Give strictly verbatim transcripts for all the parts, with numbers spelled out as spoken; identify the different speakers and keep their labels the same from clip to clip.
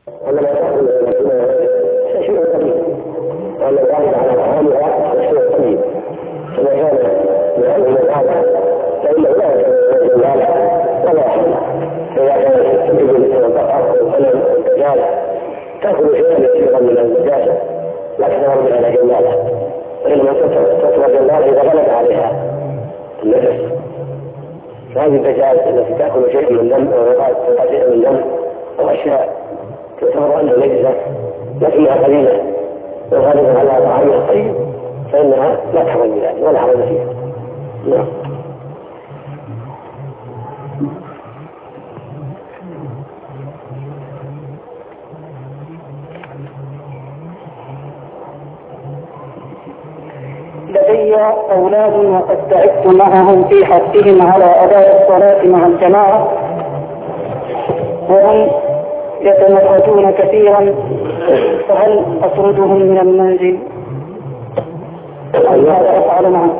Speaker 1: أن لا تأكل شيء قليل، وأن الغالب على طعامها شيء قليل، فما كان يعلم من هذا فإنه لا يتم مالها ولا يحملها. فإذا كانت تجد البقر والغنم والدجاج تأكل شيئا يسيرا من النجاسة لا تنظر بها إلى جمالها، وإنما تترك جمالها إذا غلب عليها النجس. فهذه الدجاج التي تأكل شيء من دم أو قطعة من دم أو أشياء تعتبر أنها نجسة لكنها قليلة وغالبا على طعامها الطيب فإنها لا تحمل بذلك ولا حرج فيها. نعم.
Speaker 2: لدي أولاد وقد تعبت معهم في حثهم على أداء الصلاة مع الجماعة، وهم يتمردون كثيرا، فهل أطردهم من المنزل أم ماذا أفعل معهم؟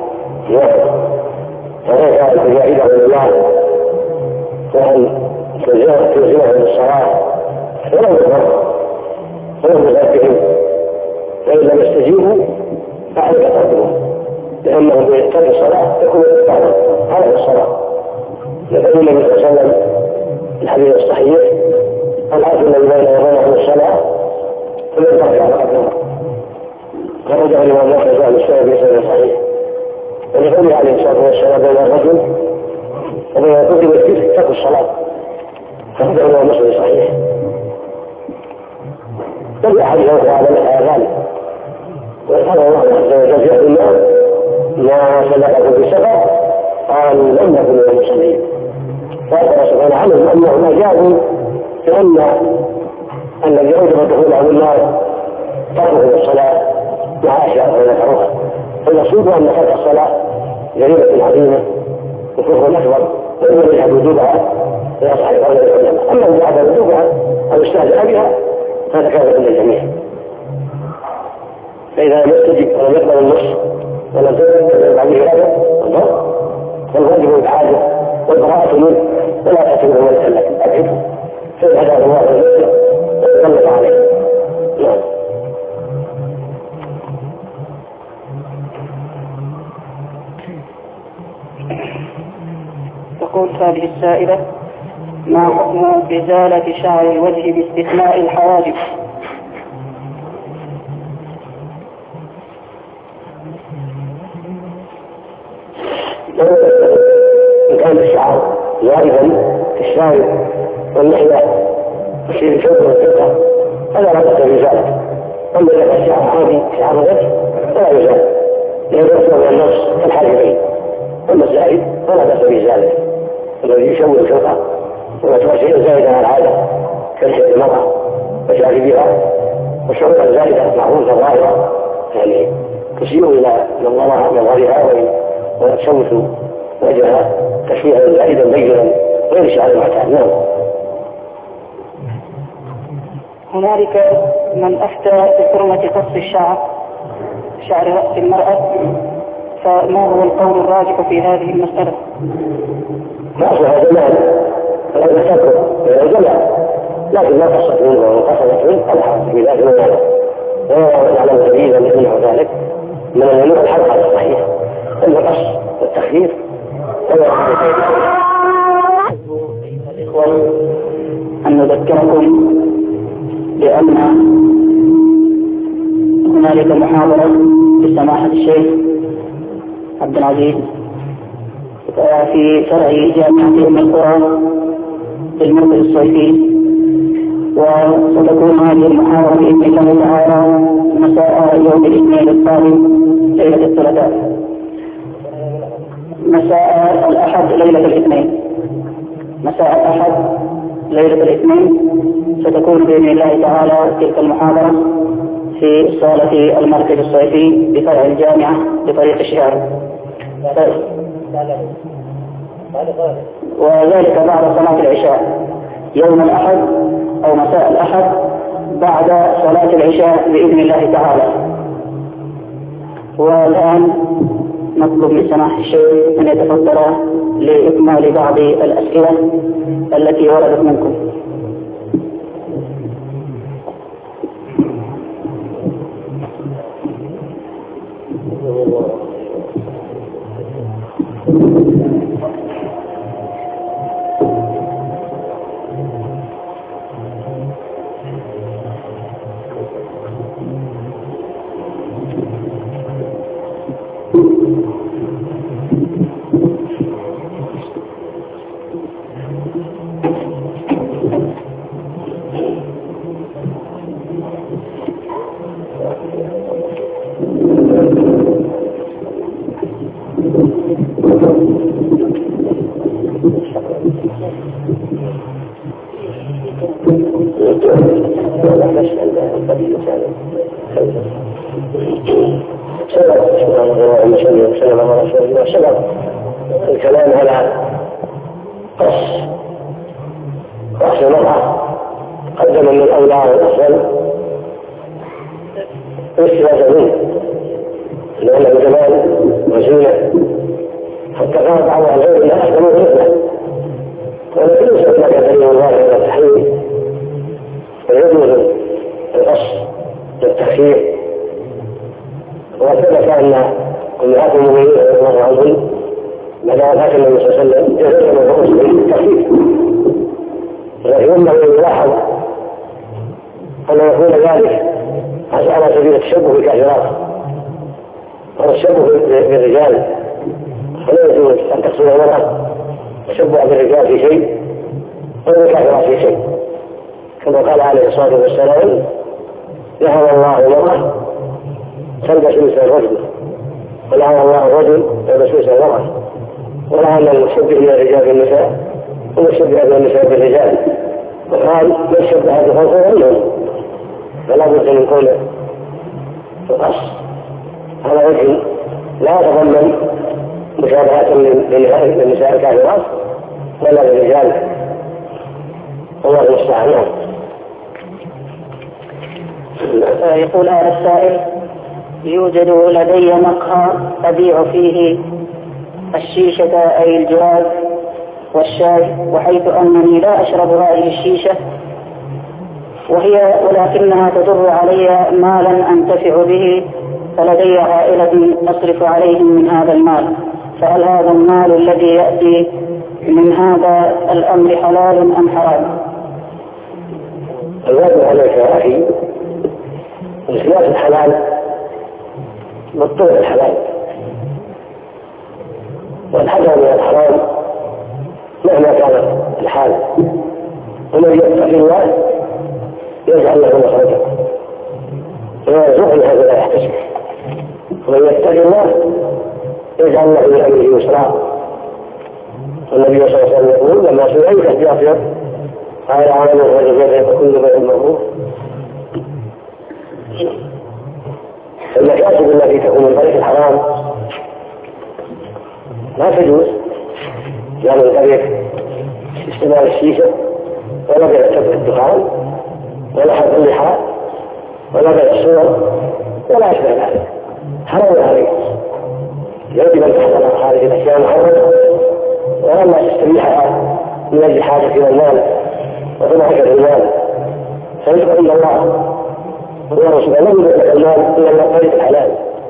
Speaker 1: فهي تجاهد من الله وأن تلزمهم بالصلاة ولو يضر ولو يغفهم، فإن لم يستجيبوا فعليك تقدمهم، لأنه بإتقاء الصلاة يكون إتقاء على الصلاة. لأن النبي صلى الله عليه وسلم الحديث الصحيح العهد الذي بيننا وبينهم الصلاة فمن ترك فقد خرج الإمام أحمد عن السنة بسند صحيح، ولقوله عليه الصلاة والسلام بين الرجل وبين الرجل والكفر ترك الصلاة، خرج الإمام مسلم صحيح. بل أحد يوقع على ذلك، وقال الله عز وجل في النار ما سلككم في سفر قال لم نكن من المصلين، فأخبر سبحانه عنهم أنهم أجابوا بأن الذي أوجب دخولهم النار تركوا الصلاة مع أشياء غير معروفة. فالمقصود أن ترك الصلاة جريمة عظيمة وكفر أكبر، وإن يجب وجوبها فيصح لقول العلماء. أما إذا بعد وجوبها أو استهزأ بها هذا كان عند الجميع. فإذا لم يستجب ولم يقبل النص ولم تجب عليه هذا الضر فالواجب الحاجة والبراءة منه ولا تعتبره من السلك أكد فإن هذا الله ويسلط عليه. نعم.
Speaker 2: تقول هذه السائلة: ما حكم إزالة شعر الوجه باستثناء الحواجب؟
Speaker 1: إن كان الشعر زائدا كالشارب واللحية وشيء الشوك والفقه فلا بأس بإزالته. أما إذا كان الشعر عادي شعر الوجه فلا يزال، لأنه يصنع من النص كالحاجبين. أما الزائد فلا بأس بإزالته، الذي يشوه الفقه ويعتبر شيء زائدا على العادة كالشيء المرأة وشاربها، والشعور الزائدة معروفة ظاهرة يعني تشير إلى نظرها وتشوش وجهها تشويها زائدا بينا غير شعر المعتاد. نعم.
Speaker 2: هنالك من أفتى بحرمة قص الشعر شعر رأس المرأة، فما هو القول الراجح في هذه المسألة؟
Speaker 1: رأسها جمال فلا تكره إلى الجمال، لكن لا قصت منه وقصدت منه الحق في ذات المال، ويعلم جديدا منه ذلك من النوع الحق على الصحيح أن القص والتخفيف
Speaker 2: أن نذكركم بأن هنالك محاضرة لسماحة الشيخ عبد العزيز في فرع جامعة أم القرى في المركز الصيفي، وستكون هذه المحاضرة بإذن الله تعالى مساء يوم الاثنين القادم ليلة الثلاثاء، مساء الأحد ليلة الاثنين مساء الأحد ليلة الاثنين ستكون بإذن الله تعالى تلك المحاضرة في صالة المركز الصيفي بفرع الجامعة بطريق الشهر، وذلك بعد صلاة العشاء يوم الأحد أو مساء الأحد بعد صلاة العشاء بإذن الله تعالى. والآن نطلب من سماحة الشيخ أن يتفضل لإكمال بعض الأسئلة التي وردت منكم.
Speaker 1: بس القبيل سالم سبب سبحان الله وسلم وسلم على رسول الله سبب الكلام على قص قص المرأة قدم من الأولى والأفضل واستفاد منه لأنه جمال وزينة حتى قال بعض العلماء لا أحسن منه ولكن ليس هناك دليل ظاهر على التحريم ويجوز القص للتخفيف وثبت أن أمهات المؤمنين رضي الله عنهم بعد وفاة النبي صلى الله عليه وسلم جزء من الرؤوس بالتخفيف ولكن ينبغي يلاحظ أن يكون ذلك على سبيل التشبه بالكافرات أو التشبه بالرجال فلا يجوز أن تقصد المرأة تشبه بالرجال في شيء والكافرات في شيء كما قال عليه الصلاة والسلام نهى الله المرأة تلبس مثل الرجل ولعن الله الرجل يلبس مثل المرأة ولعن المشبه بالرجال بالنساء ومشبه بالنساء بالرجال وقال من شبه بخلقه عنهم فلا بد من كون القص على وجه لا يتضمن مشابهة للنساء الكافرات ولا للرجال الله المستعان.
Speaker 2: يقول هذا السائل يوجد لدي مقهى أبيع فيه الشيشة أي الجواز والشاي وحيث أنني لا أشرب هذه الشيشة وهي ولكنها تضر علي مالا أنتفع به فلدي عائلة أصرف عليهم من هذا المال فهل هذا المال الذي يأتي من هذا الأمر حلال أم حرام؟
Speaker 1: الواجب عليك يا أخي إثبات الحلال بالطول الحلال والحذر من الحرام مهما كان الحال ومن يتق الله يجعل له مخرجا ويرزقه من هذا لا يحتسب ومن يتق الله يجعل له من امره يسرا والنبي صلى الله عليه وسلم يقول لما سئل اي احتياط قال عالم الرجل يدعي كل بيت مبروك المكاسب التي تكون من طريق الحرام لا تجوز لا من طريق استعمال الشيشة ولا بيع الدخان ولا حرق اللحاء ولا بيع الصور ولا أشبه ذلك حرام عليك يجب أن تحضر هذه الأشياء المحرمة ولما تستبيحها من أجل حاجة إلى المال وتنهك المال فيجب عند الله ورسول لم يبدأ لك المال إلا من طريق الحلال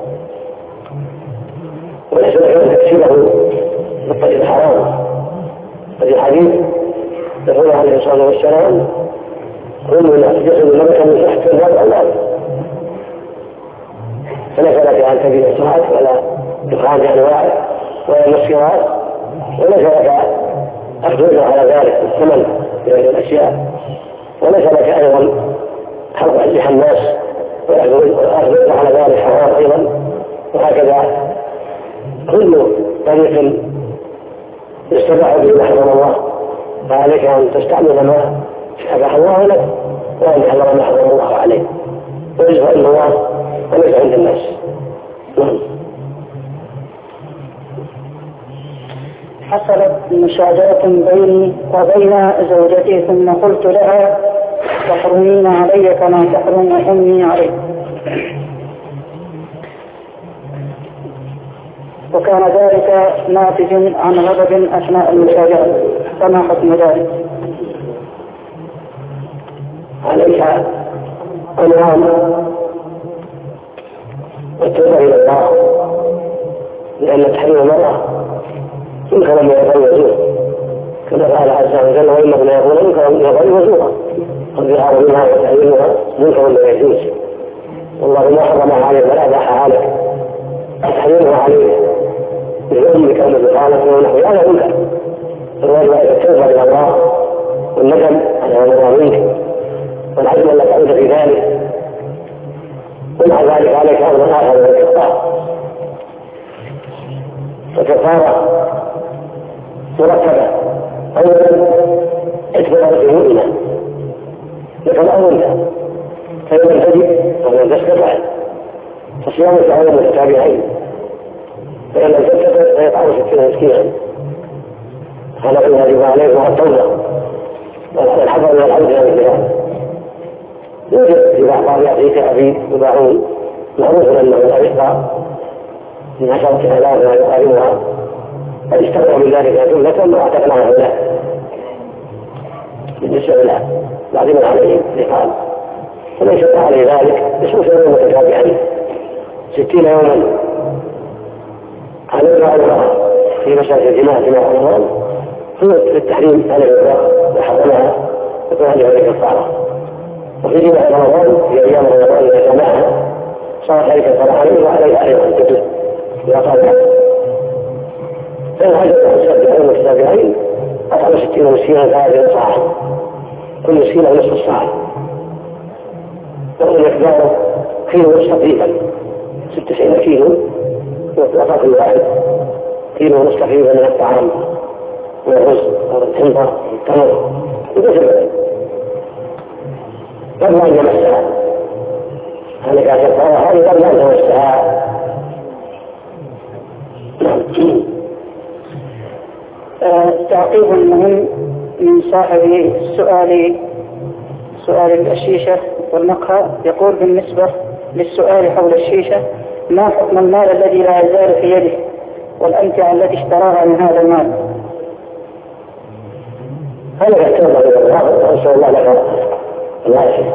Speaker 1: وليس لك أن تكسبه بالطريق الحرام. هذه الحديث يقول عليه الصلاة والسلام كل من أحجز نبتا من تحت الباب الله فليس لك أن تبيع الساعات ولا دخان بأنواعه ولا مسكرات وليس لك أخذ على ذلك الثمن بهذه الأشياء وليس لك أيضا حرق أجلح الناس وأخذ على ذلك حرام أيضا وهكذا كل طريق يستباح به ما حرم الله فعليك أن تستعمل ما أباح الله لك وأن يحرم ما حرم الله عليك ويجب عند الله وليس عند الناس.
Speaker 2: حصلت مشاجرة بيني وبين زوجتي ثم قلت لها تحرمين علي كما تحرم أمي علي وكان ذلك ناتج عن غضب أثناء المشاجرة فما حكم ذلك؟
Speaker 1: عليك أنعام والتوبة إلى الله لأن تحريم المرأة يمكن أن يغير كما قال عز وجل وإنه لا يقول يمكن أن يغير زورا والظهار منها وتحريمها يمكن أن يجوز والله ما حرم عليه ولا أباح عليك تحريمها عليه بذنبك أو بطالة ونحو هذا منكر الواجب التوبة إلى الله والندم على ما منك والعزم أن لا تعود في ذلك ومع ذلك عليك أمر آخر من الكفارة فكفارة مرتبة أولا اتبع المؤمنة لكن أولها فإن لم تجد ولم تستطع فصيام شهرين متتابعين، فإن لم تستطع فيطعم ستين مسكينا. هذا يجب عليه مع التوبة والحذر من العودة إلى مثل هذا. يوجد في بعض يأتي كأبي يباعون معروف أنه لا يقطع من عشرة آلاف ما يقاربها، قد اشتروا من ذلك جملة واعتقناها له بالنسبة له بعد ما عليه لقال، فمن شق عليه ذلك يصوم شهرين متتابعين ستين يوما على الدعاء في مساجد الجماعة جماعة رمضان في التحريم على الإطلاق وحرمها وكان عليه كفارة. وفي جماعة رمضان في أيام رمضان إذا جمعها صارت عليه كفارة عليه وعليه أيضا تدل إذا قال فإن هذا السابعين والسابعين أطعم ستين مسكينا ثلاثين صاعا، كل مسكين أو نصف الصاع، وهو مقداره كيلو ونصف تقريبا ستة وتسعين كيلو، وطاق الواحد كيلو ونصف تقريبا من الطعام والرز والتمر والتمر وكذا. قبل أن يمسها هذا كان كفارة، هذه قبل أن يمسها.
Speaker 2: تعقيب مهم من صاحب السؤال سؤال الشيشة والمقهى، يقول بالنسبة للسؤال حول الشيشة: ما حكم المال الذي لا يزال في يده والأمتعة التي اشتراها من هذا المال؟
Speaker 1: هذا يحتاج إلى الله وأسأل الله لك الواسع،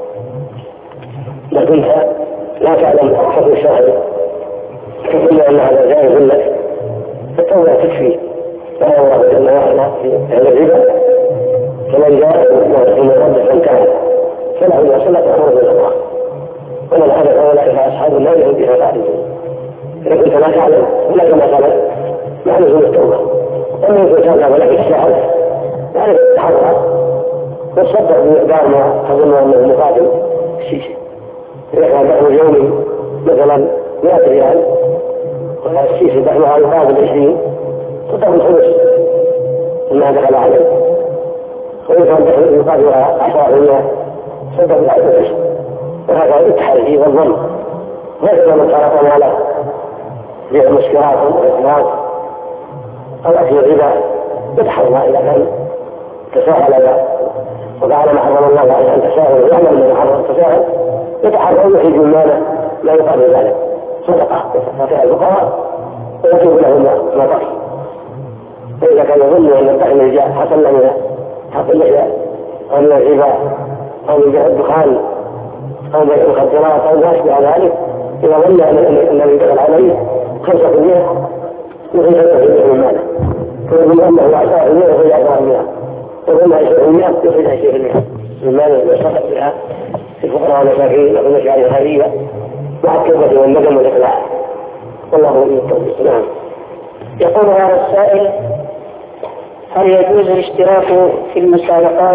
Speaker 1: لكنها لا تعلم حكم الشهر كل أن هذا جائز لك فالتوبة تكفي. فهو الله جل وعلا في هذا الربا: فمن جاء من ربه فانتهى فله ان يصل تقرب الى الله، ومن هذا فاولئك اصحاب النار هم فيها خالدون. اذا كنت لا تعلم ولك مثلا مع لزوم التوبه، ومن كنت تعلم ولك الشهر يعني تتحرك وتصدق بمقدار ما تظن انه مقابل الشيشه. اذا كان دخل يومي مثلا مئة ريال والشيشه دخلها يقابل عشرين تدخل الخمس مما دخل عليه، وإن كان دخل يقابلها أحوال الله صدق العدد، وهذا التحري والظن. هكذا من صرف ماله بالمسكرات والإطلاق أو أكل الربا يتحرى إذا كان تساهل له وقال ما حرم الله عليه أن تساهل ويعلم من حرم التساهل يتحرى ويحيج المال لا يقابل ذلك صدقة وفاتح الفقراء ويتوب له ما بقي. فإذا كان يظن أن الدخل الجاء حصل له من حق اللحية أو من الربا أو من الدخان أو من المخدرات أو ما أشبه ذلك، إذا ظن أن الذي دخل عليه خمسة في المئة يخرج له من ماله، فيظن أنه عشرة في المئة يخرج عشرة في المئة، وظن عشرة في المئة يخرج عشرين في المئة من ماله يصدق بها في الفقراء والمساكين أو المشاعر الخيرية مع التوبة والندم والإقلاع. والله ولي التوفيق. نعم.
Speaker 2: يقول هذا السائل: هل يجوز الاشتراك في المسابقات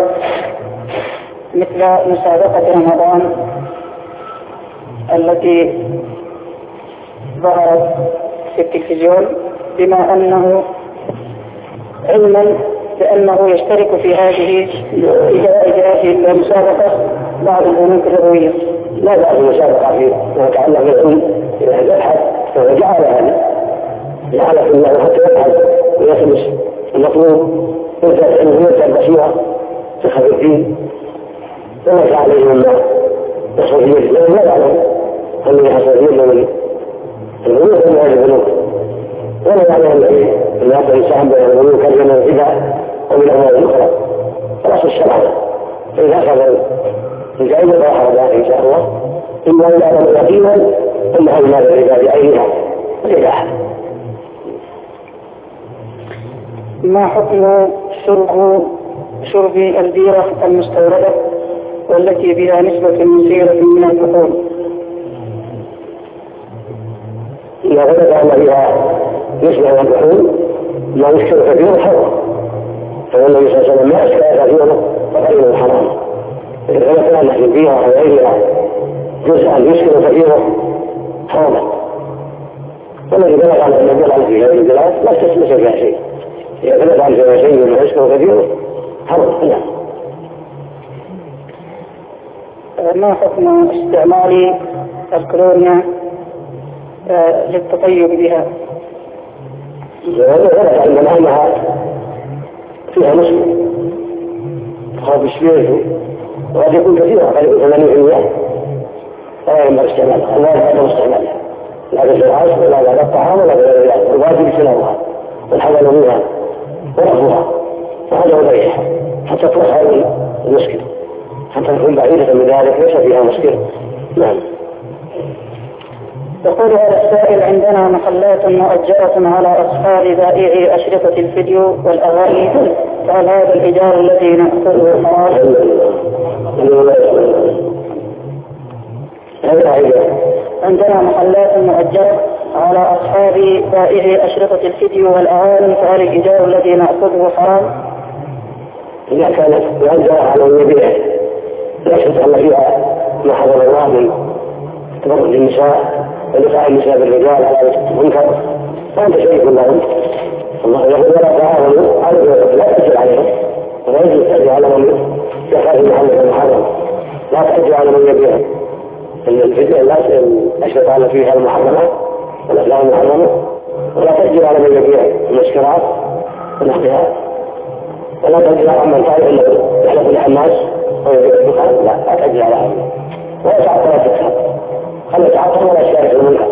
Speaker 2: مثل مسابقة رمضان التي ظهرت في التلفزيون، بما أنه علما بأنه يشترك في هذه هذه المسابقة بعض البنوك الربوية؟
Speaker 1: لا بأس المسابقة فيما يتعلق بالعلم إذا يبحث فجعل هذا جعل في الله حتى يبحث ويخلص المطلوب يرجع أنه يرجع البصيرة في خبر الدين وليس عليه من يحصل فيه الإسلام. لا يعلم أنه يحصل فيه من البنوك من هذه البنوك، ولا يعلم أن هذا الإنسان بين البنوك كان من الربا ومن أموال أخرى. فالأصل الشرع فإذا أخذ الجائزة فأخذ ذلك إن شاء الله، إما أن يعلم يقينا أن هذا المال الربا بعينها والإباحة.
Speaker 2: ما حكم شرب شرب البيرة المستوردة والتي بها نسبة مثيرة من الكحول؟
Speaker 1: إذا غلب أن بها نسبة من الكحول ما يشكر كثير حرام، فالنبي صلى الله عليه وسلم ما أشكر كثيره فغيره حرام. إذا غلب أن في البيرة أو غيرها جزءا يشكر كثيره حرام، والذي غلب أن النبي عليه في هذه البلاد لا تسمس فيها شيء. إذا غلب أن فيها شيء من يشكر كثيره حرام.
Speaker 2: ما حكم استعمال الكولونيا للتطيب بها؟
Speaker 1: ورد أن الأمها فيها مسلم تخاف بشبيته وقد يكون كثيرا قريب ثمانين بالمئة فلا ينبغي استعمالها لا ينبغي استعمالها لا في العصر ولا بعد الطعام ولا غير ذلك الواجب استعمالها والحذر منها ورفضها وهذا هو الريح حتى تروح هذه المشكلة حتى تكون بعيدة من ذلك ليس فيها مشكلة. نعم.
Speaker 2: يقول هذا السائل: عندنا محلات مؤجرة على أصحاب بائعي أشرطة الفيديو والأغاني، فهل هذا الإيجار الذي نأخذه حرام؟ عندنا محلات مؤجرة على أصحاب بائعي أشرطة الفيديو والأغاني، فهل الإيجار الذي نأخذه حرام؟
Speaker 1: إذا كانت مؤجرة على اليبيع لا شك فيها ما حضر الله من تبرج النساء ولقاء النساء بالرجال على المنكر فأنت شريك لهم. الله يقول: ولا تعاونوا على الإثم، لا تأجر عليهم ولا يجوز تأجر على من يخاف محمد المحرم، لا تأجر على من يبيع الفدية لا أشرط على فيها المحرمات والأفلام المحرمة، ولا تأجر على من يبيع المسكرات ونحوها، ولا تأجر على من تعرف أنه يحلف الحماس ويبيع الدخان، لا لا تأجر على هذا، ولا تعطل ولا تكسب، خلي تعطل ولا شارك المنكر.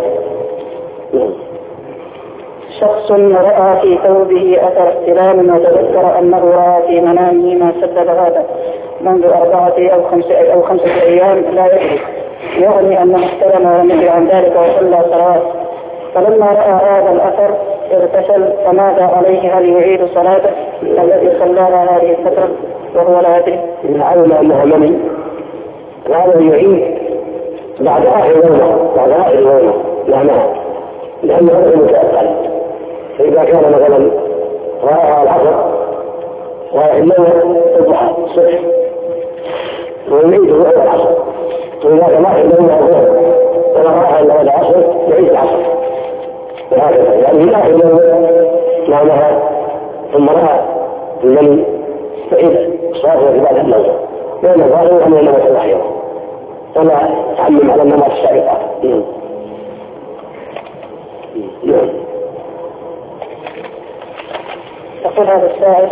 Speaker 2: شخص رأى في ثوبه أثر احتلام وتذكر أنه رأى في منامه ما سبب هذا منذ أربعة أو خمسة أو خمسة أيام لا يدري، يعني أنه احتلم ونهي عن ذلك وصلى صلوات، فلما رأى هذا الأثر اغتسل، فماذا عليه؟ هل يعيد صلاته التي صلاها هذه الفترة وهو لا يدري؟
Speaker 1: إن علم أنها مني وهذا يعيد بعد آخر يوم بعد آخر يوم لا معنى، لأنه هو متأكد. فإذا كان مثلا رأى العصر وإنه الضحى الصبح ويعيده بعد العصر، وإذا كان آخر يوم الظهر ولا رأى إلا بعد العصر يعيد العصر، وهكذا يعني في آخر يوم معناها ثم رأى المني يعيد صلاته في بعد النوم، لأن الظاهر أنه لم يصلح يوم ولا تعلم على النمط السابقة.
Speaker 2: يقول هذا السائل: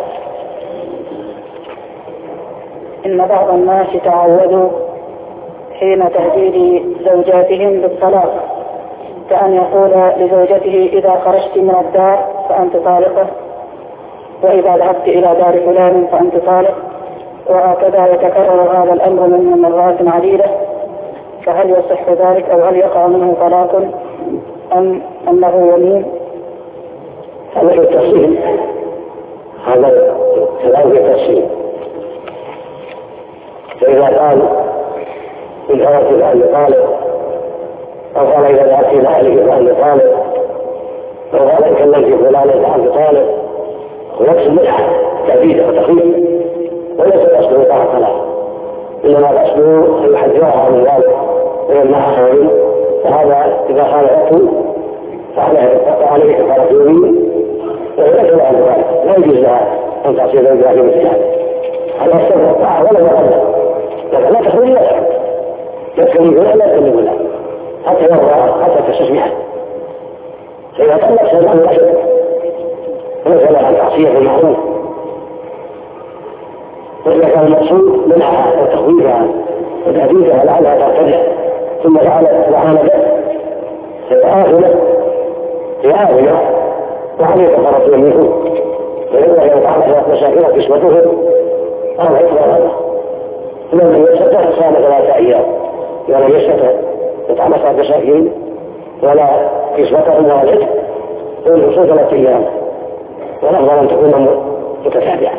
Speaker 2: إن بعض الناس تعودوا حين تهديد زوجاتهم بالطلاق كأن يقول لزوجته: إذا خرجت من الدار فأنت طالقة، وإذا ذهبت إلى دار فلان فأنت طالق، وهكذا يتكرر هذا الأمر من مرات عديدة، فهل يصح ذلك أو هل يقع منه طلاق أم أنه يمين؟
Speaker 1: هذا التفصيل هذا كلام التفصيل. فإذا قال إن أردت الآن طالق، أو قال إذا ذهبت إلى أهلك فأنت طالق، أو قال إن كلمت فلانا فأنت طالق، ونفس المدحة تأبيد وتخييف، وليس الأصل وقع الطلاق، إنما الأصل أن يحذرها من ذلك ويمنعها منه، فهذا إذا خالفته فعليه كفارة يمين وليس لها ذلك، لا يجوز لها أن تعصي زوجها في مثل هذا. هذا السبب الطاعة ولا يقدر، لكن لا تخرج لا تخرج، لا تكلم ولا لا تكلم ولا حتى يرضى حتى تستسمح. فإذا طلق سيدنا لا شك وليس لها أن تعصيه بالمعروف، وإذا كان المقصود منعها وتخويفها وتهديدها لعلها ترتدع ثم فعلت وعاندت فآخذت لآخذة وعليه كفارة يمينه، فإذا كان تعرف مشاكلها كسوته أو عطرها لمن يستطيع صام ثلاثة أيام ولا يستطيع يطعم أصحاب مساكين ولا كسوتهم ولا العتق والحصول ثلاثة أيام، والأفضل أن تكون متتابعة.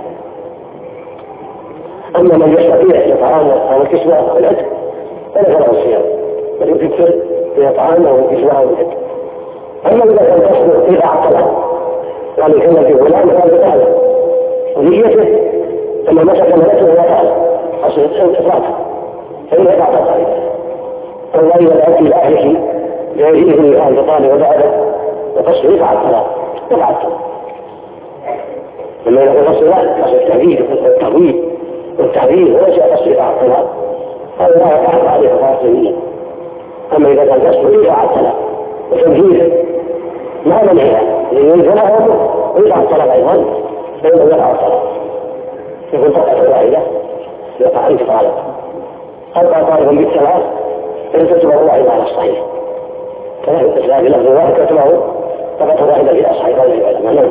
Speaker 1: أما من يستطيع يطعام أو الكسوة أو العتق فليس له الصيام، بل يكثر يطعام أو الكسوة أو العتق. أما إذا كان تصبر إذا عطلها يعني كلمة في فلان قال بتعالى ونيته ثم مسك ملته ولا تعالى أصل الإفراط فإن يقع تطالب. والله إذا ذهبت إلى أهلك يعيده أهل تطالب وبعده وتصبر يفعل الطلاق يفعل الطلاق. لما يقول تصبر لا تصبر التهديد والتهويد والتعذيب وليس تصبر يفعل الطلاق، هذا هذا لا يقع عليه خاصية. أما إذا كان قصده إيقاع الطلاق وتنفيذه ما منعها ينزلها ويقع الطلاق أيضا فإنه يقع الطلاق يكون طلقة واحدة يقع انتقاله. أبقى طالب بالثلاث فإن تتبع واحدة على الصحيح كما في الإسلام بلفظ واحد تتبع طلقة واحدة في أصحاب هذه العلماء.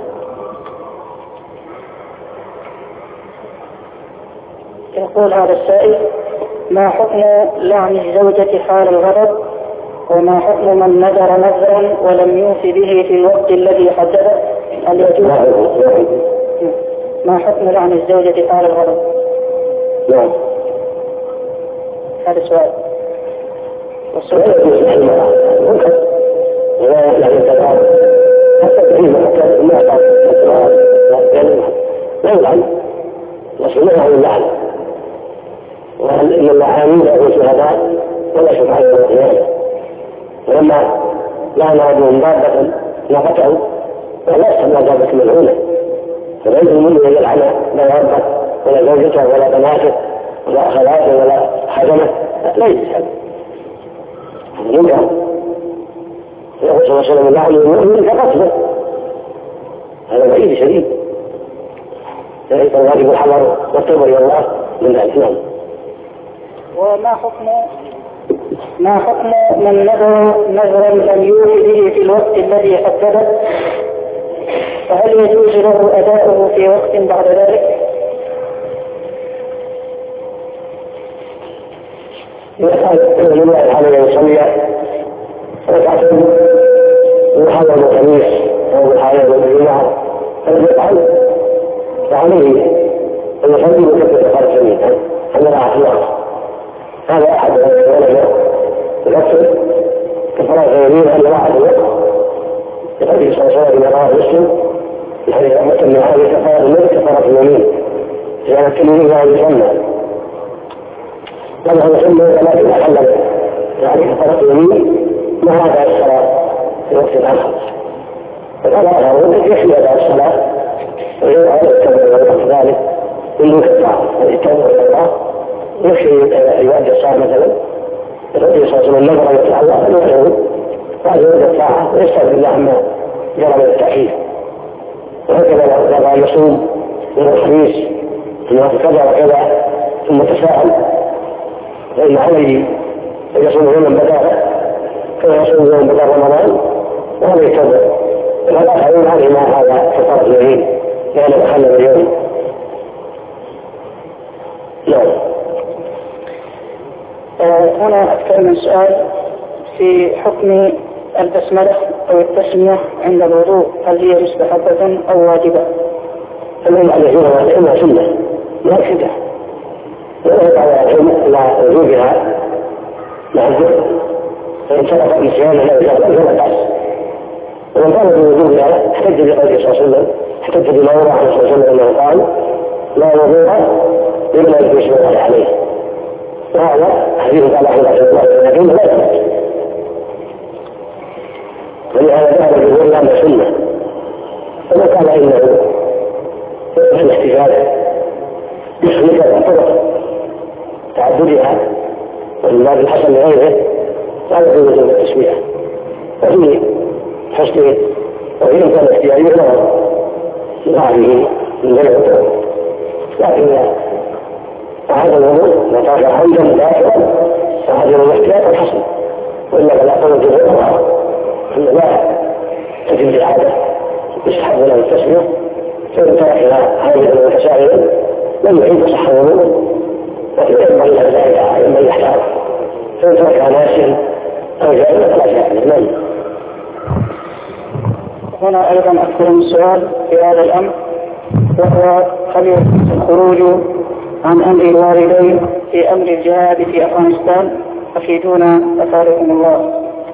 Speaker 2: يقول هذا السائل: ما حكم لعن الزوجة حال الغضب؟ وما حكم من نذر نذرا ولم يوفي به في الوقت الذي حدده؟ هل يجوز؟ ما حكم لعن الزوجة حال الغضب؟
Speaker 1: نعم.
Speaker 2: هذا السؤال.
Speaker 1: والسؤال يجوز ممكن ولا لا يتبع حتى تحريم حتى ما يقع لا يلعن وسمعه عن اللعن وأن اللعانين له شهداء ولا شفعاء القيامة. ولما لعن رجل دابة ناقته ولا يسمى دابة ملعونة فليس منه أن يلعن لا ربه ولا زوجته ولا بناته ولا أخواته ولا حجمه ليس هذا منكر. يقول صلى الله عليه وسلم لعن المؤمن كقتله هذا بعيد شديد ليس الواجب الحذر والتوبة إلى الله من ذلك.
Speaker 2: وما حكم ما حكم من نذر نذرا لم يوفي به في الوقت الذي حدده؟ فهل يجوز له أداؤه في وقت بعد ذلك؟
Speaker 1: إذا كان لله عليه يصلي ركعتين وحضر الخميس أو الحائض والجمعة فليفعل فعليه أن يصلي ويكبر خمس سنين أن رعى في الوقت. هذا أحد العلماء يفسر كفارة يمين أن واحد الوقت يقضي صلى الله عليه وسلم مسلم يعني أمة من هذه كفارة الملك كفارة اليمين لأن التلميذ لا يسمى هذا هو يسمى ولكن أحل يعني كفارة اليمين ما هذا الصلاة في وقت الآخر فقال آخر يحمي هذا الصلاة ويجب على التوبة ذلك من كفارة التوبة إلى الله يكفي يؤدي الصلاة مثلا النبي صلى الله عليه وسلم نظر يطلع الله فنوعه بعد يؤدي الطاعة ويستغفر الله عما جرى من التأخير. وهكذا لو يصوم من الخميس ثم كذا وكذا ثم تساءل فإن عليه أن يصوم يوما بداله كما يصوم يوما بدل رمضان وهذا يتبع ولا يفعلون عليه ما هذا كفارة اليمين لأنه تخلف اليوم. نعم.
Speaker 2: هنا أكثر من سؤال في حكم البسملة أو التسمية عند الوضوء، هل هي مستحبة أو واجبة؟
Speaker 1: فمن عليها إنها سنة مؤكدة ولا يدعى إلى وجوبها مع الذكر فإن سبق نسيانه لا يزال فلا بأس. ومن قال بوجوبها احتج بقوله صلى الله عليه وسلم احتج بما روى عنه صلى الله عليه وسلم أنه قال لا وضوء إلا أن يشبه عليه وهذا حديث قال أحمد عشر الله لكن لا يثبت ولهذا ذهب الجمهور إلى أنه سنة فما قال إنه في الاحتجاج باسم كذا طرق تعددها ومن باب الحسن لغيره قال في وجوب التسمية وفي حسنه وفي إمكان اختياره له لغيره من غير الطرق لكن وهذا الوضوء نطاق حمدا ذاكرا وهذا الاحتياط الحسن وإلا فلا توجد الأمر أن لا تجد العادة يستحب له التسمية فإن ترك هذه المسائل لم يعيد صح الوضوء وينبغي له ذلك لمن يحتاج فإن ترك ناسيا أو جاهلا فلا شيء عليه.
Speaker 2: هنا أيضا أكثر من سؤال في هذا الأمر وهو هل يجوز الخروج عن أمر الوالدين في أمر الجهاد في أفغانستان؟ أفيدونا أفادكم الله.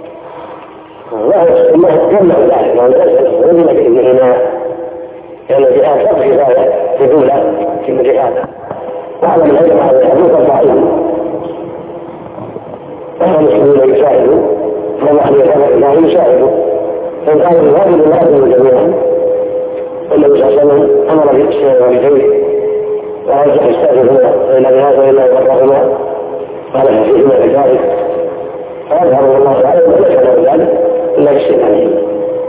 Speaker 1: الله ما يمنع ذلك لو نزل بإذنهما لأن الجهاد لا كفاية في دولة في الجهاد وعلى من هجم على الحدود الضعيف وهو المسلمين يساعدوا فالله يتبع الله يساعدوا فإن كان الواجب الواجب جميعا النبي صلى الله عليه وسلم أمر بإسلام والديه ورجع يستأذنهما فإن بهذا إلا يبرهما قال فيه من ذلك فأظهر الله تعالى وليس له ذلك إلا بالشيء عليه.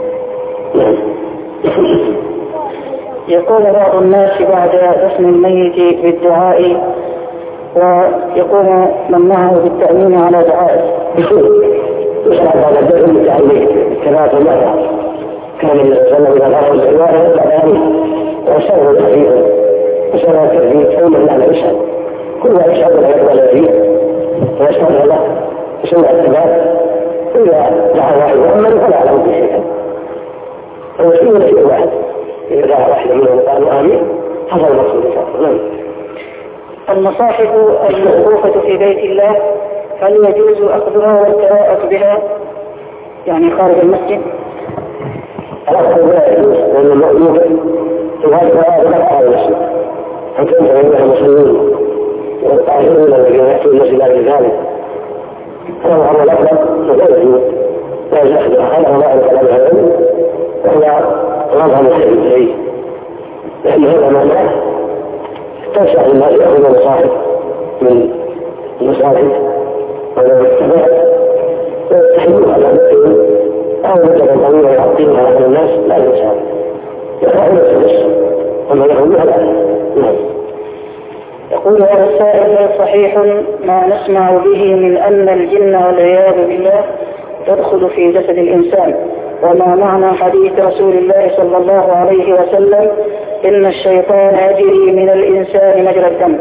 Speaker 2: يقول بعض الناس بعد دفن الميت بالدعاء ويقوم من معه بالتأمين على دعائه.
Speaker 1: يشرع بعد الدفن بالتأمين كما تمر كان النبي صلى الله عليه وسلم إذا غرق الزوار بعد وشره الحديث وشره التربية حوما لعنى يشهد كل ما يشهد ولا يقبل فيه ويشهد له يسمع الثبات إذا دعا واحد مؤمن فلا له به شيئا ويسمون شيء واحد إذا دعا واحد منهم قالوا آمين حصل المقصود نعم.
Speaker 2: المصاحف الموقوفة في بيت الله هل يجوز أخذها والقراءة بها يعني خارج المسجد؟
Speaker 1: الأخذ لا يجوز لأن المؤمن في هذه القراءة لا خارج المسجد أن تنتهي بها المسلمين والطاهرون الذين يأتون المسجد لذلك فهو أمر الأفضل لا يجوز لا يجوز أخذها خلق الله على كلام العلم وهو غضها مخير إليه لأن هذا معناه تنشأ الناس يأخذ مصاحف من المساجد ولا الثبات ويستحيلون على المسلمين أو مدة طويلة يعطيها على الناس لا يساعد يقرأون السدس وما يأخذونها لا نعم.
Speaker 2: يقول هذا السائل هل صحيح ما نسمع به من أن الجن والعياذ بالله تدخل في جسد الإنسان وما معنى حديث رسول الله صلى الله عليه وسلم إن الشيطان يجري من الإنسان مجرى الدم؟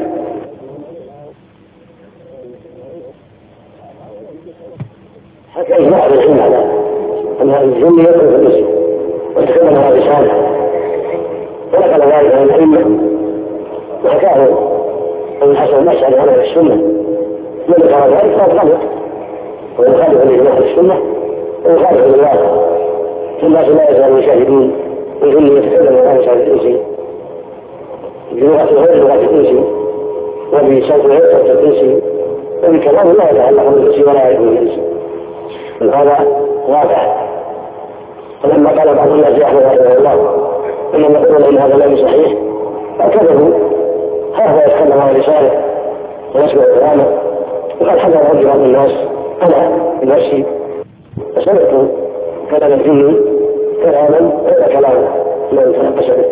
Speaker 1: حتى إجماع العلم على أن الجن يدخل في الجسد ويتكلم هذا رسالة ونقل ذلك عن الأئمة وحكاه أن حسن المسألة على السنة من ذكر ذلك فهو غلط ويخالف الإجماع السنة ويخالف الواقع الناس لا يزالون يشاهدون الجن يتكلم عن لسان الإنس بلغة غير لغة الإنس وبصوت غير صوت الإنس وبكلام لا يتعلق بالإنس ولا يكون الإنس هذا واقع. فلما قال بعض الناس يا أحمد رحمه الله إنما يقولون إن هذا لم صحيح فكذبوا هذا يتكلم عن رسالة ويسمع كلامه وقد حضر رجل بعض الناس أنا بنفسي فسمعت كلام الجن كلاما غير كلام من تنقص به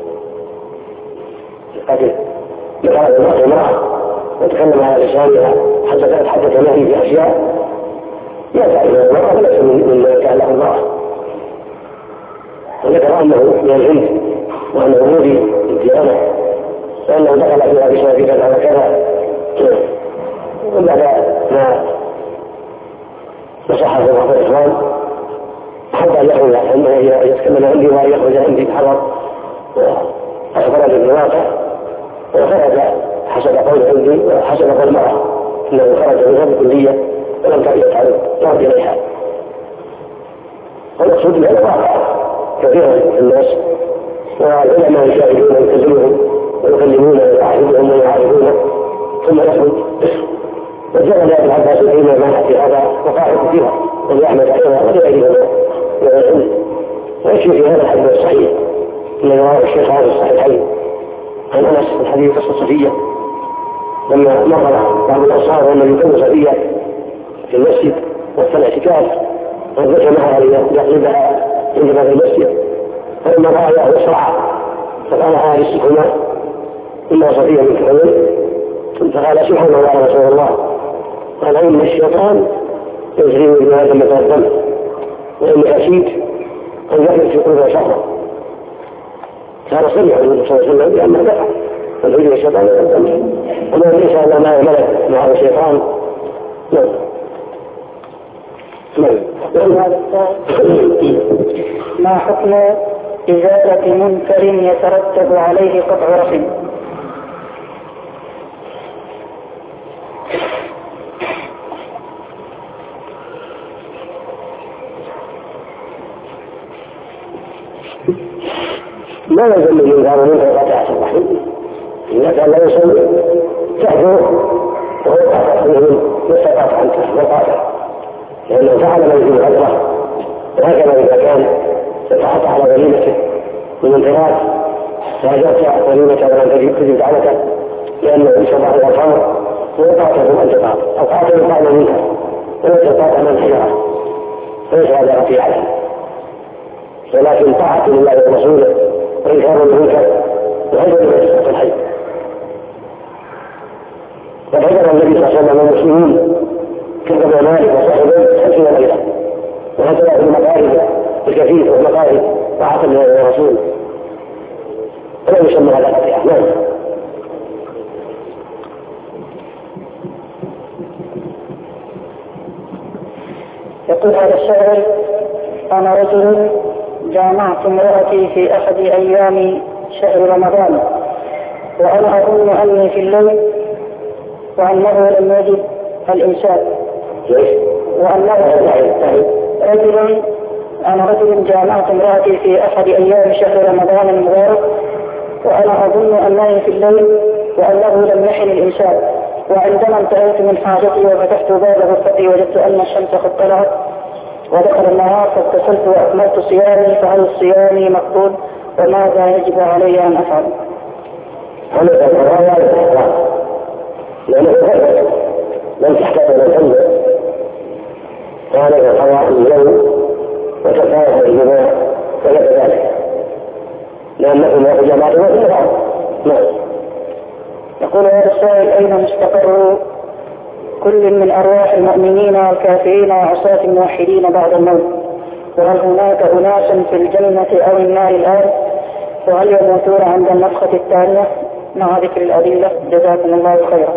Speaker 1: قد ذكر المرء امرأة وتكلم على لسانها حتى كانت حتى تنهي في أشياء لا تعرف المرأة وليس مما يتعلق المرأة وذكر أنه من الهند وأنه يريد الديانة وأنه دخل فيها بسبب كذا وكذا وبعد ما نصحه بعض الإخوان حتى أن يخرج أنه يتكلم عندي وأن يخرج عندي بحضر وأخبر بالواقع وخرج حسب قول عندي وحسب قول المرأة أنه خرج منها بكلية ولم تأتي تعرض تعرض إليها والمقصود بأن واقع كثيرا في الناس والعلماء يشاهدون ويلتزمون ويكلمون ويعاهدون ويعاهدون ثم يخرج وجاء لأبي العباس حينما مات في هذا وقاعد فيها ولأحمد عليها ولغيرهما من العلم ويكفي في هذا الحديث الصحيح الذي رواه الشيخ هذا الصحيحين عن أنس الحديث قصة صفية لما مر بعض الأنصار والنبي يكون صفية في المسجد وقت الاعتكاف وذكر معها ليقلبها عند باب المسجد فلما رأى يسرع فقال حارسهما إلا صفية من كرمين فقال سبحان الله يا رسول الله قال إن الشيطان يجري من هذا مجرى الدم وإني أشيد أن يحدث في قلوبها شرا كان صريح النبي صلى الله عليه وسلم بأنه لا الهجر الشيطان لا يدم وما ليس إلا ما ملك مع الشيطان نعم
Speaker 2: ما حكم إزالة منكر يترتب عليه قطع رحم؟
Speaker 1: ما يزال الإنكار منه قطع الرحم إذا كان لا يسوي تحذره وهو قاطع منه يستطاع عنك وقاطع لأنه فعل ما يجب غدره وهكذا إذا كان يتحط على غنيمته من انفراد فأجبت غنيمته ولم تجب دعوته لأنه يشبع الأطهار ويقاتلهم انتقام أو قاتلوا بعض منها ويتقاطع من حجرة ليس هذا رفيع عليه، ولكن طاعة لله ورسوله وإنكار المنكر وهجر من يسقط الحي. قد هجر النبي صلى الله عليه وسلم المسلمين كذب مالك وصاحبه خمسين ليلة، وهجر في المقارب الكثير والمقارب طاعة لله ورسوله ولم يسمى هذا رفيعا. نعم.
Speaker 2: يقول هذا السائل: أنا رجل جامعت امرأتي في أحد أيام شهر رمضان، وأنا أظن أني في الليل وأنه لم يجد الإنسان، وأنه رجل أنا رجل جامعت امرأتي في أحد أيام شهر رمضان المبارك، وأنا أظن أنني في الليل وأنه لم يحن الإنسان، وعندما انتهيت من حاجتي وفتحت باب غرفتي وجدت أن الشمس قد طلعت ودخل النهار، فاتصلت وأكملت صيامي، فهل صيامي مقبول وماذا يجب علي أن أفعل؟
Speaker 1: هذا القرار لأنه فرق لم تحتاج إلى الحمد كان قضاء اليوم وتفاوت الجماع وليس ذلك لأنهما في جماعة وفي النهار. نعم.
Speaker 2: يقول هذا السائل: أين مستقر كل من أرواح المؤمنين والكافرين وعصاة الموحدين بعد الموت؟ وهل هناك أناس في الجنة أو النار الآن؟ وهل يموتون عند النفخة الثانية؟ مع ذكر الأدلة. جزاكم الله خيرا.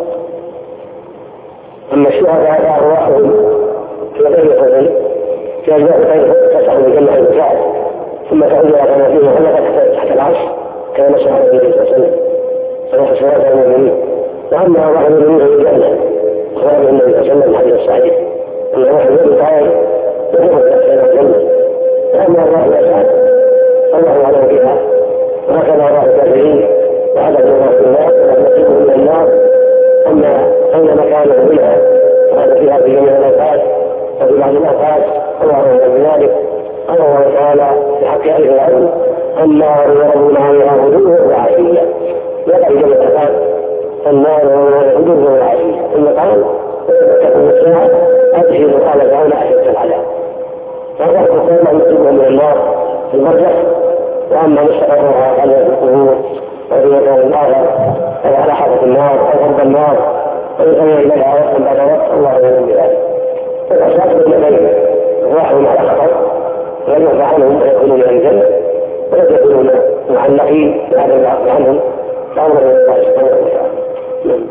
Speaker 1: أما الشهداء أرواحهم في غير قبل في أجزاء غير تسعى الجنة المساعد ثم تعود إلى قناتهم وخلقت تحت العرش كما شاء النبي صلى الله عليه وسلم صلاة شهداء المؤمنين. وأما أرواح المؤمنين في الجنة أخبر النبي صلى الله عليه وسلم الحديث الصحيح أن أرواح المؤمنين تعالى يدخل إلى الجنة. وأما أرواح الأسعد الله أعلم بها، وهكذا أرواح الكافرين وعدد الله في النار ونصيبهم من النار. أما أين مكانه منها هذا فيها في جميع الأوقات وفي بعض الأوقات الله أعلم بذلك. قال الله تعالى في حق أهل العلم: النار يرون عليها غدوا وعشيا. يقع جميع الأوقات النار غدوا وعشيا. ثم قال: تكون الساعة أدخل قال تعالى أشد العذاب. فهذا الحكومة نصيبهم من النار في المرجح. وأما مستقرها على القبور ورياض النار أو على حافة النار أو غرب النار ويسمى إليها وقتا بعد وقت الله أعلم بذلك. فالأشخاص الذين راحوا على خطر ولم يرفع عنهم ويكونون من الجنة ولم يكونون معلقين بهذا البعض عنهم فأمر الله سبحانه وتعالى. نعم.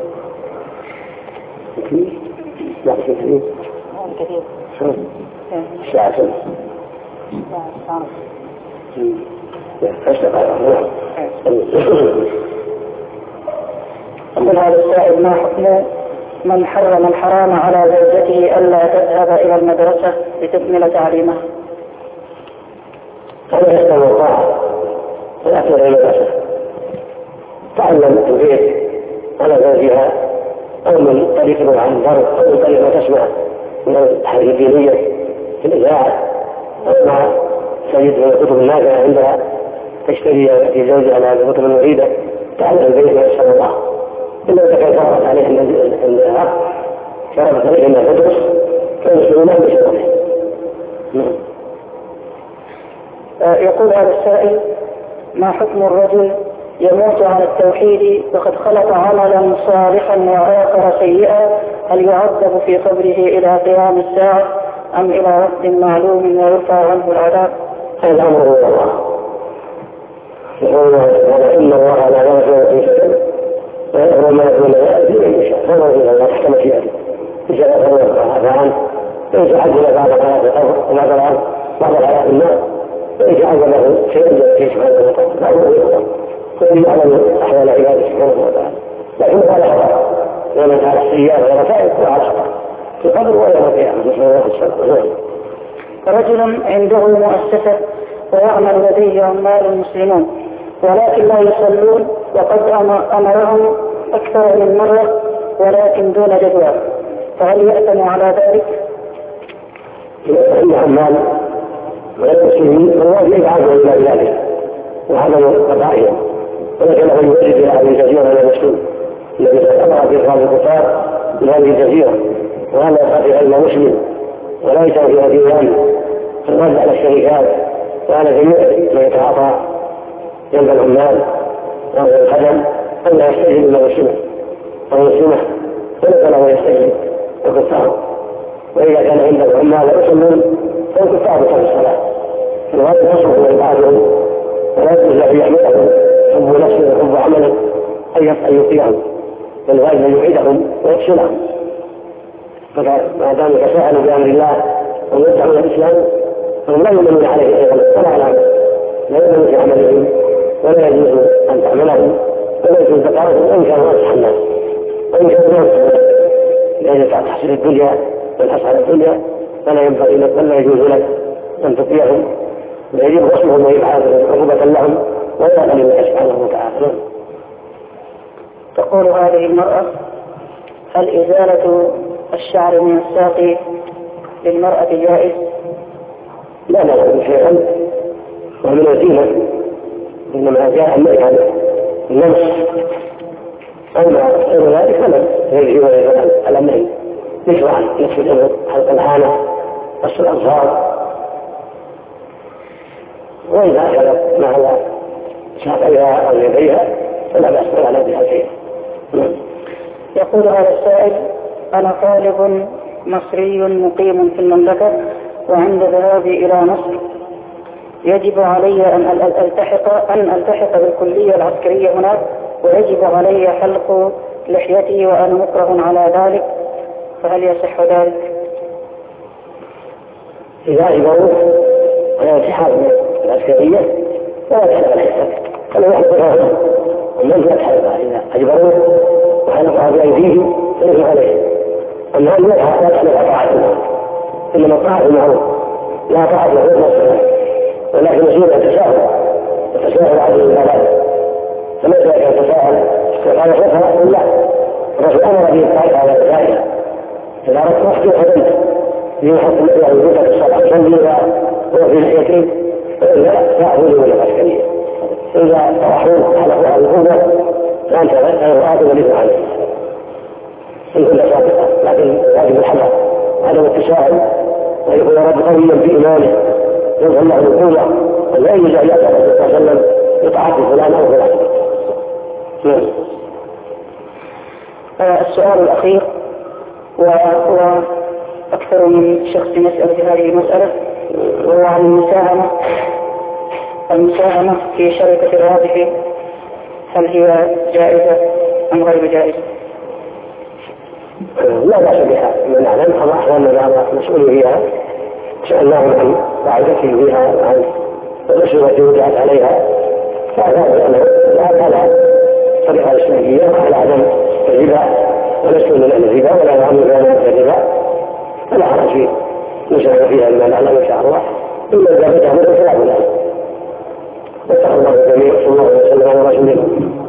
Speaker 1: كثير؟ لا كثير.
Speaker 2: كثير.
Speaker 1: شو؟ ساعة سنة.
Speaker 2: ساعة. يقول هذا السائل: ما حكم من حرم الحرام على زوجته ألا تذهب إلى المدرسة لتكمل تعليمها؟
Speaker 1: هذا يحتمل الطاعة ولا تذهب إلى المدرسة، تعلم في البيت على زوجها أو من طريق عن ضرب أو من طريق ما تسمع من الحديث الدينية في الإذاعة أو ما تجد من الكتب النافعة عندها تشتري في زوجها على الكتب المفيدة تعلم البيت ويسأل الله. إلا إذا كان فرض عليه الأخ فرضت عليه أن تدرس فالمسلمون بشرطه.
Speaker 2: يقول هذا السائل: ما حكم الرجل يموت على التوحيد وقد خلق عملا صالحا وآخر سيئا، هل يعذب في قبره إلى قيام الساعة أم إلى وقت معلوم ويرفع عنه العذاب؟
Speaker 1: هذا أمر من الله. يقول إن الله لا يغفر إن شاء ويغفر ما يكون يأتي إن شاء فهو إذا تحكم شيئا إن شاء الله يغفر عنه إن شاء عجل بعض الحياة الأرض وبعض الأرض بعض الحياة النار وإن شاء عجل له شيئا يأتي سبحانه وتعالى فهو يغفر كل يعلم أحوال عباده سبحانه وتعالى. لكن هذا خطأ ومن على السيئات والرفائق وعلى خطأ في قبر ويوم القيامة نسأل الله السلامة.
Speaker 2: رجل عنده مؤسسة ويعمل لديه عمال المسلمون ولكن لا يصلون وقد أمرهم أكثر من مرة ولكن دون جدوى، فهل يأتم على ذلك؟
Speaker 1: إن عمال والمسلمين فالواجب يبعثوا إلى ذلك وهذا من قضائهم، ولكن له يوجد إلى أن يجزيهم على المسلم الذي أمر في إخراج الكفار من هذه الجزيرة وأن يخاف علم مسلم ولا يتم فيها ديوان الرد على الشركات وعلى جميع من يتعاطى جنب العمال أو الخدم أن يستجيب إلى مسلمه أو مسلمه وليس له يستجيب الكفار. وإذا كان عند العمال يصلون فالكفار بترك الصلاة الواجب يصرف ويبعثهم ولا يجوز له يحملهم حب نفسه وحب عمله أن يطيعهم والواجب أن يعيدهم ويفصلهم. فما دام يتساءلوا بأمر الله ويدعون الإسلام فهم لا يؤمنون عليه أيضا ولا على لا يؤمنون في عملهم ولا يجوز أن تعملهم ولا يجوز بقاءهم وإن كانوا أصح الناس وإن كانوا أصح لأن تحصل الدنيا والحصل الدنيا فلا ينبغي لك ولا يجوز لك أن تطيعهم ويجب غسلهم وإبعادهم عقوبة لهم ولا يقل الله سبحانه وتعالى.
Speaker 2: تقول هذه المرأة: هل إزالة الشعر من الساق للمرأة جائز؟
Speaker 1: لا لا لا شيئا ومن وسيلة إنما جاء النهي عن النمس أما غير ذلك فلا يجب على النهي يشرع نفس الأمر حلق العانة قص الأظفار وإذا أخذت مع ساقيها أو يديها فلا بأس ولا بها شيء.
Speaker 2: يقول هذا السائل: أنا طالب مصري مقيم في المملكة وعند ذهابي إلى مصر يجب علي أن ألتحق أن ألتحق بالكلية العسكرية هناك ويجب علي حلق لحيتي وأنا مكره على ذلك، فهل يصح ذلك؟
Speaker 1: إذا أجبروه على التحاق بالعسكرية فلا يحلق لحيتك فلا يحلق ومن يتحلق إذا أجبروه وحلقها بأيديهم فليس عليه. أما أن يتحلق لا تحلق طاعته إنما طاعة المعروف لا طاعة غير مصر ولكن يصير التساهل التساهل على العبادات فليس يتساهل وقال خلفها لا الرسول أمر به الطاعة على ذلك إذا أردت وحده حدث ليحكم يعني وجودك الصلاة صلي وفي الحيتين فإذا فأعبد ولا عسكرية إذا طرحوا حلقوا على القوة فأنت غير وليس عليه إن كنت صادقا لكن واجب الحذر عدم التساهل ويكون رب قويا في إيمانه يظهر له القوة ولا يجوز أن يأتي الرسول صلى الله عليه وسلم بطاعة فلان أو فلان.
Speaker 2: السؤال الأخير وهو أكثر من شخص يسأل في هذه المسألة وهو عن المساهمة المساهمة في شركة الرابح، هل هي جائزة أم غير جائزة؟
Speaker 1: لا بأس بها من أعلم الله أحوالنا مسؤول فيها سألناهم عن قاعدته فيها وعن الأسئلة وجهت عليها فأعلم أنه لا على طريقة الإسلامية وعلى عدم الربا ولست من الربا ولا يعمل بها الربا فلا حرج فيه نسأل فيها لما نعلم إن شاء الله إلا إذا فتح مثل فلا بد واتقوا الله جميعا صلى الله عليه وسلم على رسوله.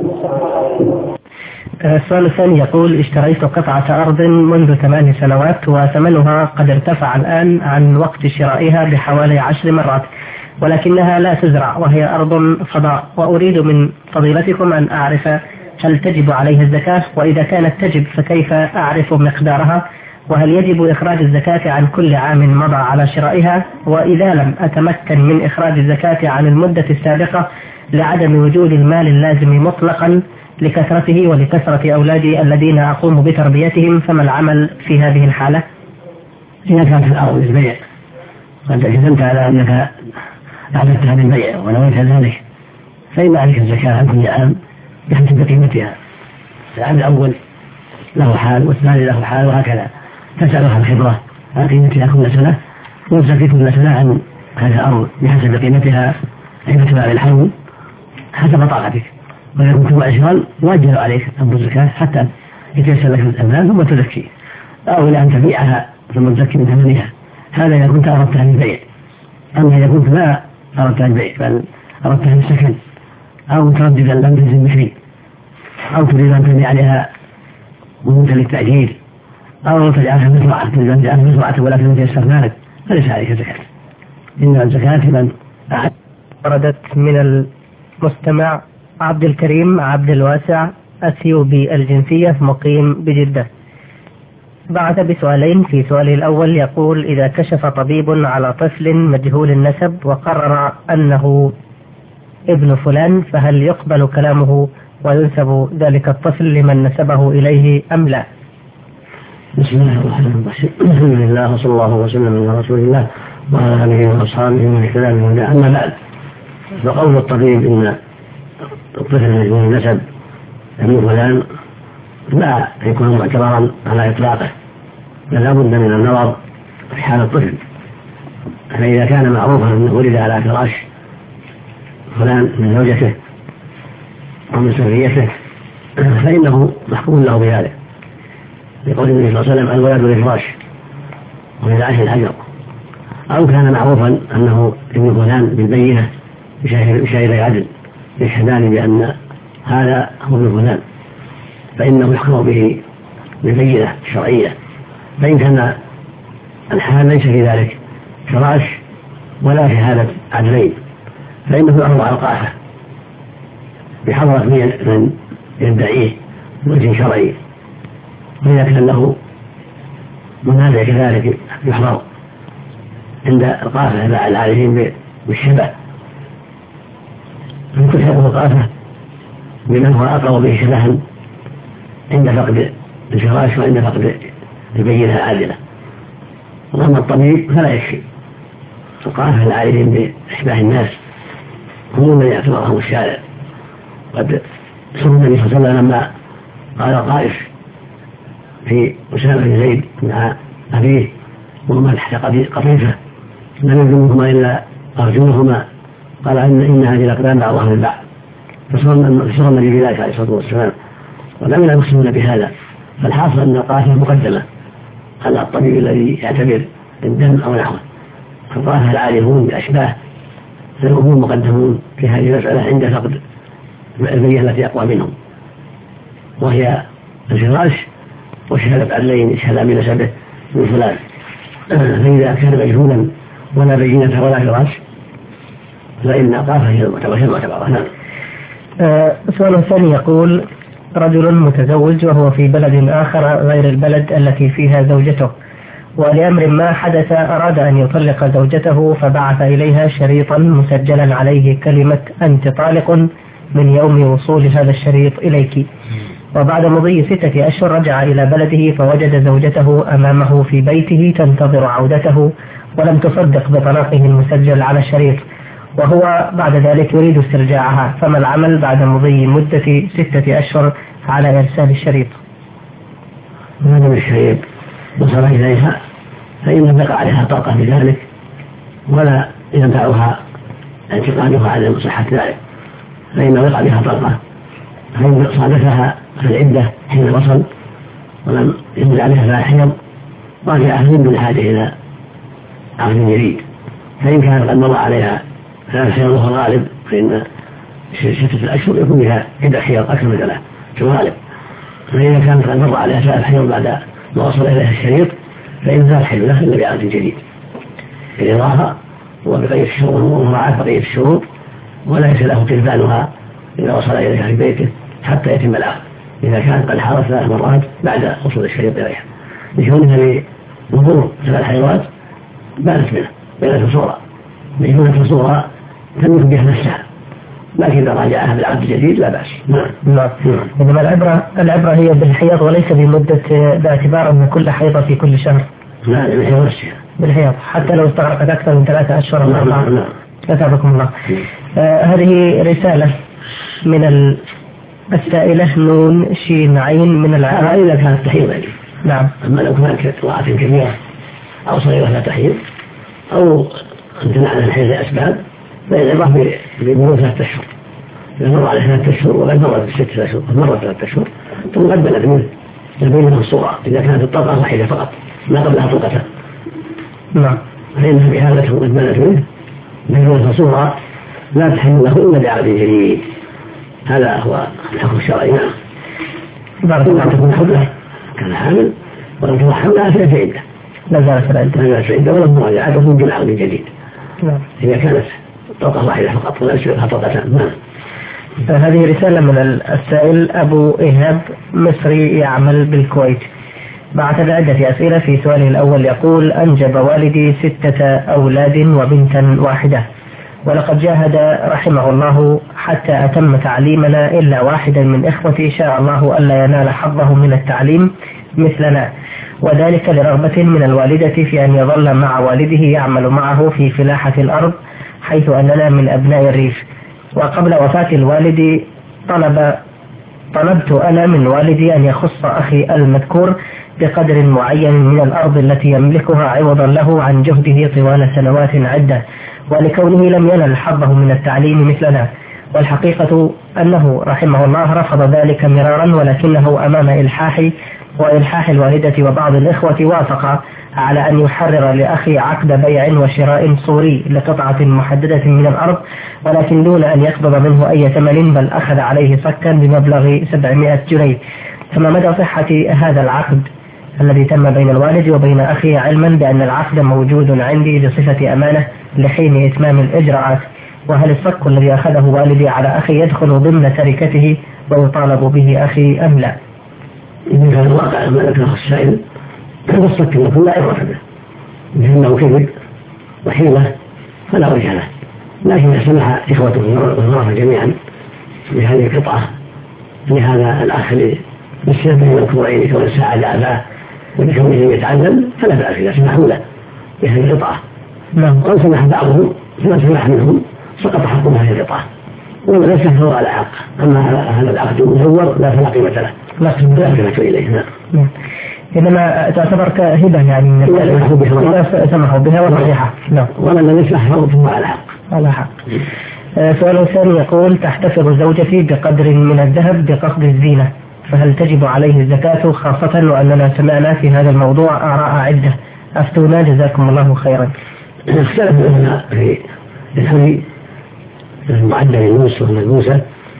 Speaker 3: السؤال الثاني يقول: اشتريت قطعة أرض منذ ثمان سنوات وثمنها قد ارتفع الآن عن وقت شرائها بحوالي عشر مرات ولكنها لا تزرع وهي أرض فضاء، وأريد من فضيلتكم أن أعرف هل تجب عليها الزكاة، وإذا كانت تجب فكيف أعرف مقدارها، وهل يجب إخراج الزكاة عن كل عام مضى على شرائها، وإذا لم أتمكن من إخراج الزكاة عن المدة السابقة لعدم وجود المال اللازم مطلقا لكثرته ولكثرة أولادي الذين أقوم بتربيتهم، فما العمل في هذه الحالة؟
Speaker 4: إذا كانت الأرض للبيع وأنت كتبت على أنك أحدثتها للبيع ونويت ذلك فإن عليك الزكاة عن كل عام بحسب قيمتها. العام الأول له حال والثاني له حال وهكذا، تسأل عن الخبرة عن قيمتها كل سنة وتزكي كل سنة عن هذه الأرض بحسب قيمتها عند تمام الحول حسب طاقتك. وإذا كنت عشرا يؤجل عليك أمر الزكاة حتى يتيسر لك الأموال ثم تزكي، أو إلى أن تبيعها ثم تزكي من ثمنها. هذا إذا كنت أردتها للبيع. أما إذا كنت ما أردتها للبيع بل أردتها للسكن أو مترددا لم تلزم بشيء أو تريد أن تبني عليها مدة للتأجير أو تجعلها مزرعة تريد أن تجعلها مزرعة ولكن تيسر مالك فليس عليك زكاة. إن الزكاة من أعد.
Speaker 3: وردت من المستمع عبد الكريم عبد الواسع أثيوبي الجنسية مقيم بجدة، بعث بسؤالين. في سؤاله الأول يقول: إذا كشف طبيب على طفل مجهول النسب وقرر أنه ابن فلان فهل يقبل كلامه وينسب ذلك الطفل لمن نسبه إليه أم لا؟
Speaker 4: بسم الله الرحمن الرحيم. الحمد لله وصلى الله وسلم على رسول الله وعلى آله وأصحابه ومن اهتدى بهداه. أما بعد، فقول الطبيب إن الطفل مجهول النسب ابن فلان لا يكون معتبرا على إطلاقه، بل لا بد من النظر في حال الطفل. فإذا كان معروفا أنه ولد على فراش فلان من زوجته أو من سريته فإنه محكوم له بهذا، لقول النبي صلى الله عليه وسلم: الولد للفراش وللعيش الحجر. أو كان معروفا أنه ابن فلان بالبينة بشهادتي عدل يشهدان بأن هذا هو ابن فلان، فإنه يحكم به بالبينة الشرعية. فإن كان الحال ليس في ذلك فراش ولا شهادة عدلين فإنه يعرض على القافة بحضرة من يدعيه بوجه شرعي، وإذا كان له منازع كذلك يحضر عند القافة مع العارفين بالشبه، فتلحق القافة بمن هو أقرب به شبها عند فقد الفراش وعند فقد البينة العادلة. وأما الطبيب فلا يكفي، القافة العارفين بإشباه الناس هم من يعتبرهم الشارع. قد سمع النبي صلى الله عليه وسلم لما قال الطائف في أسامة بن زيد مع أبيه وهما تحت قطيفة لم يلزمهما إلا أرجلهما، قال إن إن هذه الأقدام بعضها من بعض، فصار النبي بذلك عليه الصلاة والسلام ولم يقسمون بهذا. فالحاصل أن القافة مقدمة على الطبيب الذي يعتبر الدم أو نحوه، فالقافة العارفون بأشباه فهم مقدمون في هذه المسألة عند فقد البينة التي أقوى منهم، وهي الفراش وشهادة عدلين يشهد بنسبه من فلان. فإذا كان مجهولا ولا بينة ولا فراش فإن قافة هي المعتبرة. نعم.
Speaker 3: السؤال الثاني يقول: رجل متزوج وهو في بلد آخر غير البلد التي فيها زوجته، ولأمر ما حدث أراد أن يطلق زوجته فبعث إليها شريطا مسجلا عليه كلمة أنت طالق من يوم وصول هذا الشريط إليك. وبعد مضي ستة أشهر رجع إلى بلده فوجد زوجته أمامه في بيته تنتظر عودته ولم تصدق بطلاقه المسجل على الشريط، وهو بعد ذلك يريد استرجاعها، فما العمل بعد مضي مدة ستة أشهر على إرسال الشريط؟
Speaker 4: ما دام الشريط وصل إليها فإن بقى عليها طاقة بذلك ولا ينفعها انتقادها على صحة ذلك، فإن بقى عليها طاقة، فإن صادفها في العدة حين وصل ولم ينزل عليها فلا حيض راجعها من دون حاجة إلى عقد جديد. فإن كان قد مضى عليها ثلاث حيض وهو غالب فإن ستة الأشهر يكون بها عدة حيض أكثر من ثلاث في الغالب. فإذا كانت قد مضى عليها ثلاث حيض بعد ما وصل إليها الشريط فإن لا حل له إلا بعقد جديد بالإضافة وبقية الشروط ومراعاة بقية الشروط، وليس له كتبانها إذا وصل إليها في بيته حتى يتم العقد إذا كان قد حارت ثلاث مرات بعد وصول الشريط إليها، لكونها بظهور ثلاث حيوات بانت منه بينة صورة بينة صورة تملك بها نفسها، لكن إذا راجعها بالعقد الجديد لا بأس.
Speaker 3: نعم. إنما العبرة العبرة هي بالحيض وليس بمدة، باعتبار أن كل حيضة في كل شهر.
Speaker 4: لا بالحيض نفسها.
Speaker 3: بالحيض حتى لو استغرقت أكثر من ثلاثة أشهر.
Speaker 4: نعم نعم نعم.
Speaker 3: أتابعكم الله. آه هذه رسالة من السائلة نون شين عين من العراق.
Speaker 4: إذا كانت تحيض يعني.
Speaker 3: نعم.
Speaker 4: أما لو كانت امرأة كبيرة أو صغيرة لا تحيض أو امتنع عن الحيض لأسباب فالعبرة بمرور ثلاثة أشهر. إذا مر على ثلاثة أشهر وقد مرت ستة أشهر قد مرت ثلاثة أشهر ثم قد بلغ منه البينة الصورة إذا كانت الطلقة واحدة فقط ما قبلها طلقتان.
Speaker 3: نعم.
Speaker 4: فإنها بهذا تكون قد بلغ منه بينة صورة لا تحل له إلا بعقد جديد. هذا هو الحكم الشرعي. نعم.
Speaker 3: بارك الله
Speaker 4: تكون حملة كان حامل ولم تكن حملها فهي في عدة.
Speaker 3: لا زالت العدة.
Speaker 4: لا زالت في عدة ولم مراجعة تكون بعقد جديد.
Speaker 3: نعم.
Speaker 4: إذا كانت طلقة واحدة فقط ولا يشبهها طلقتان. نعم.
Speaker 3: هذه رسالة من السائل أبو إيهاب مصري يعمل بالكويت، بعث بعدة أسئلة. في سؤاله الأول يقول: أنجب والدي ستة أولاد وبنتا واحدة، ولقد جاهد رحمه الله حتى أتم تعليمنا، إلا واحدا من إخوتي شاء الله ألا ينال حظه من التعليم مثلنا، وذلك لرغبة من الوالدة في أن يظل مع والده يعمل معه في فلاحة الأرض، حيث أننا من أبناء الريف. وقبل وفاة الوالد طلب طلبت أنا من والدي أن يخص أخي المذكور بقدر معين من الأرض التي يملكها عوضا له عن جهده طوال سنوات عدة، ولكونه لم ينل حظه من التعليم مثلنا. والحقيقة أنه رحمه الله رفض ذلك مرارا، ولكنه أمام إلحاحي وإلحاح الوالدة وبعض الإخوة وافق على أن يحرر لأخي عقد بيع وشراء صوري لقطعة محددة من الأرض، ولكن دون أن يقبض منه أي ثمن، بل أخذ عليه صكا بمبلغ سبعمائة جنيه. فما مدى صحة هذا العقد الذي تم بين الوالد وبين أخي، علما بأن العقد موجود عندي بصفة أمانة لحين إتمام الإجراءات؟ وهل الصك الذي أخذه والدي على أخي يدخل ضمن تركته ويطالب به أخي أم لا؟
Speaker 4: إذا كان الواقع ما ذكره السائل هذا الصك المفروض لا يعرف به، لأنه كذب وحيلة فلا وجه له، لكن سمح إخوته والغرفة جميعا بهذه القطعة لهذا الأخ للسبب المذكورين كون ساعد أباه ولكونه يتعلم فلا بأس إذا سمحوا له بهذه القطعة. وقد سمح بعضهم فما سمح منهم سقط حقهم هذه القطعة، ولا سهل على حق. أما هذا العقد المزور لا فلا قيمة له، لا قيمة إليه. نعم.
Speaker 3: إنما تعتبر كهبة يعني إذا سمحوا بها وصحيحة. نعم.
Speaker 4: ومن لم يسمح فهو على حق.
Speaker 3: على حق. سؤال ثاني يقول: تحتفظ زوجتي بقدر من الذهب بقصد الزينة، فهل تجب عليه الزكاة، خاصة وأننا سمعنا في هذا الموضوع آراء عدة؟ أفتونا جزاكم الله خيرا.
Speaker 4: اختلف العلماء في الحلي المعدل للنص والملبوسة،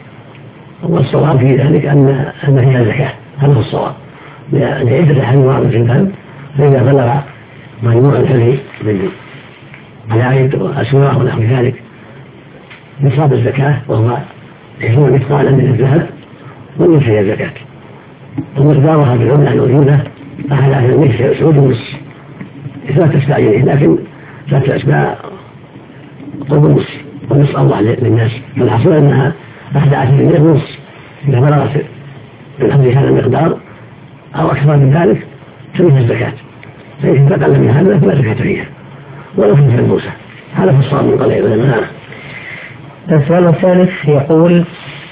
Speaker 4: والصواب في ذلك أن أن فيها زكاة، هذا هو الصواب، لعدة أحاديث في الباب. فإذا بلغ مجموع الحلي من العيد وأسواق ونحو ذلك نصاب الزكاة، وهو عشرون مثقالا من الذهب، ومن فيها الزكاة، ومقدارها بالعملة الوجودة أحد عشر مثل سعود ونص، ثلاثة أسباعين، لكن ثلاثة أسباع قرب النص، ونص الله للناس، فالحصول أنها أحد عشر من النص إذا بلغت من حمل هذا المقدار أو أكثر من ذلك فيها الزكاة، فإن تقل من هذا فلا زكاة فيها، ولا في الموسى. هذا في الصواب من قول العلماء.
Speaker 3: السؤال الثالث يقول: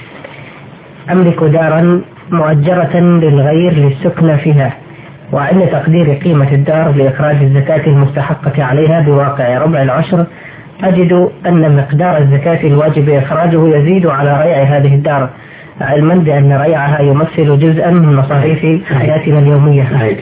Speaker 3: أملك دارا مؤجرة للغير للسكن فيها، وعند تقدير قيمة الدار لإخراج الزكاة المستحقة عليها بواقع ربع العشر أجد أن مقدار الزكاة الواجب إخراجه يزيد على ريع هذه الدار، علما بأن ريعها يمثل جزءا من مصاريف حياتنا اليومية.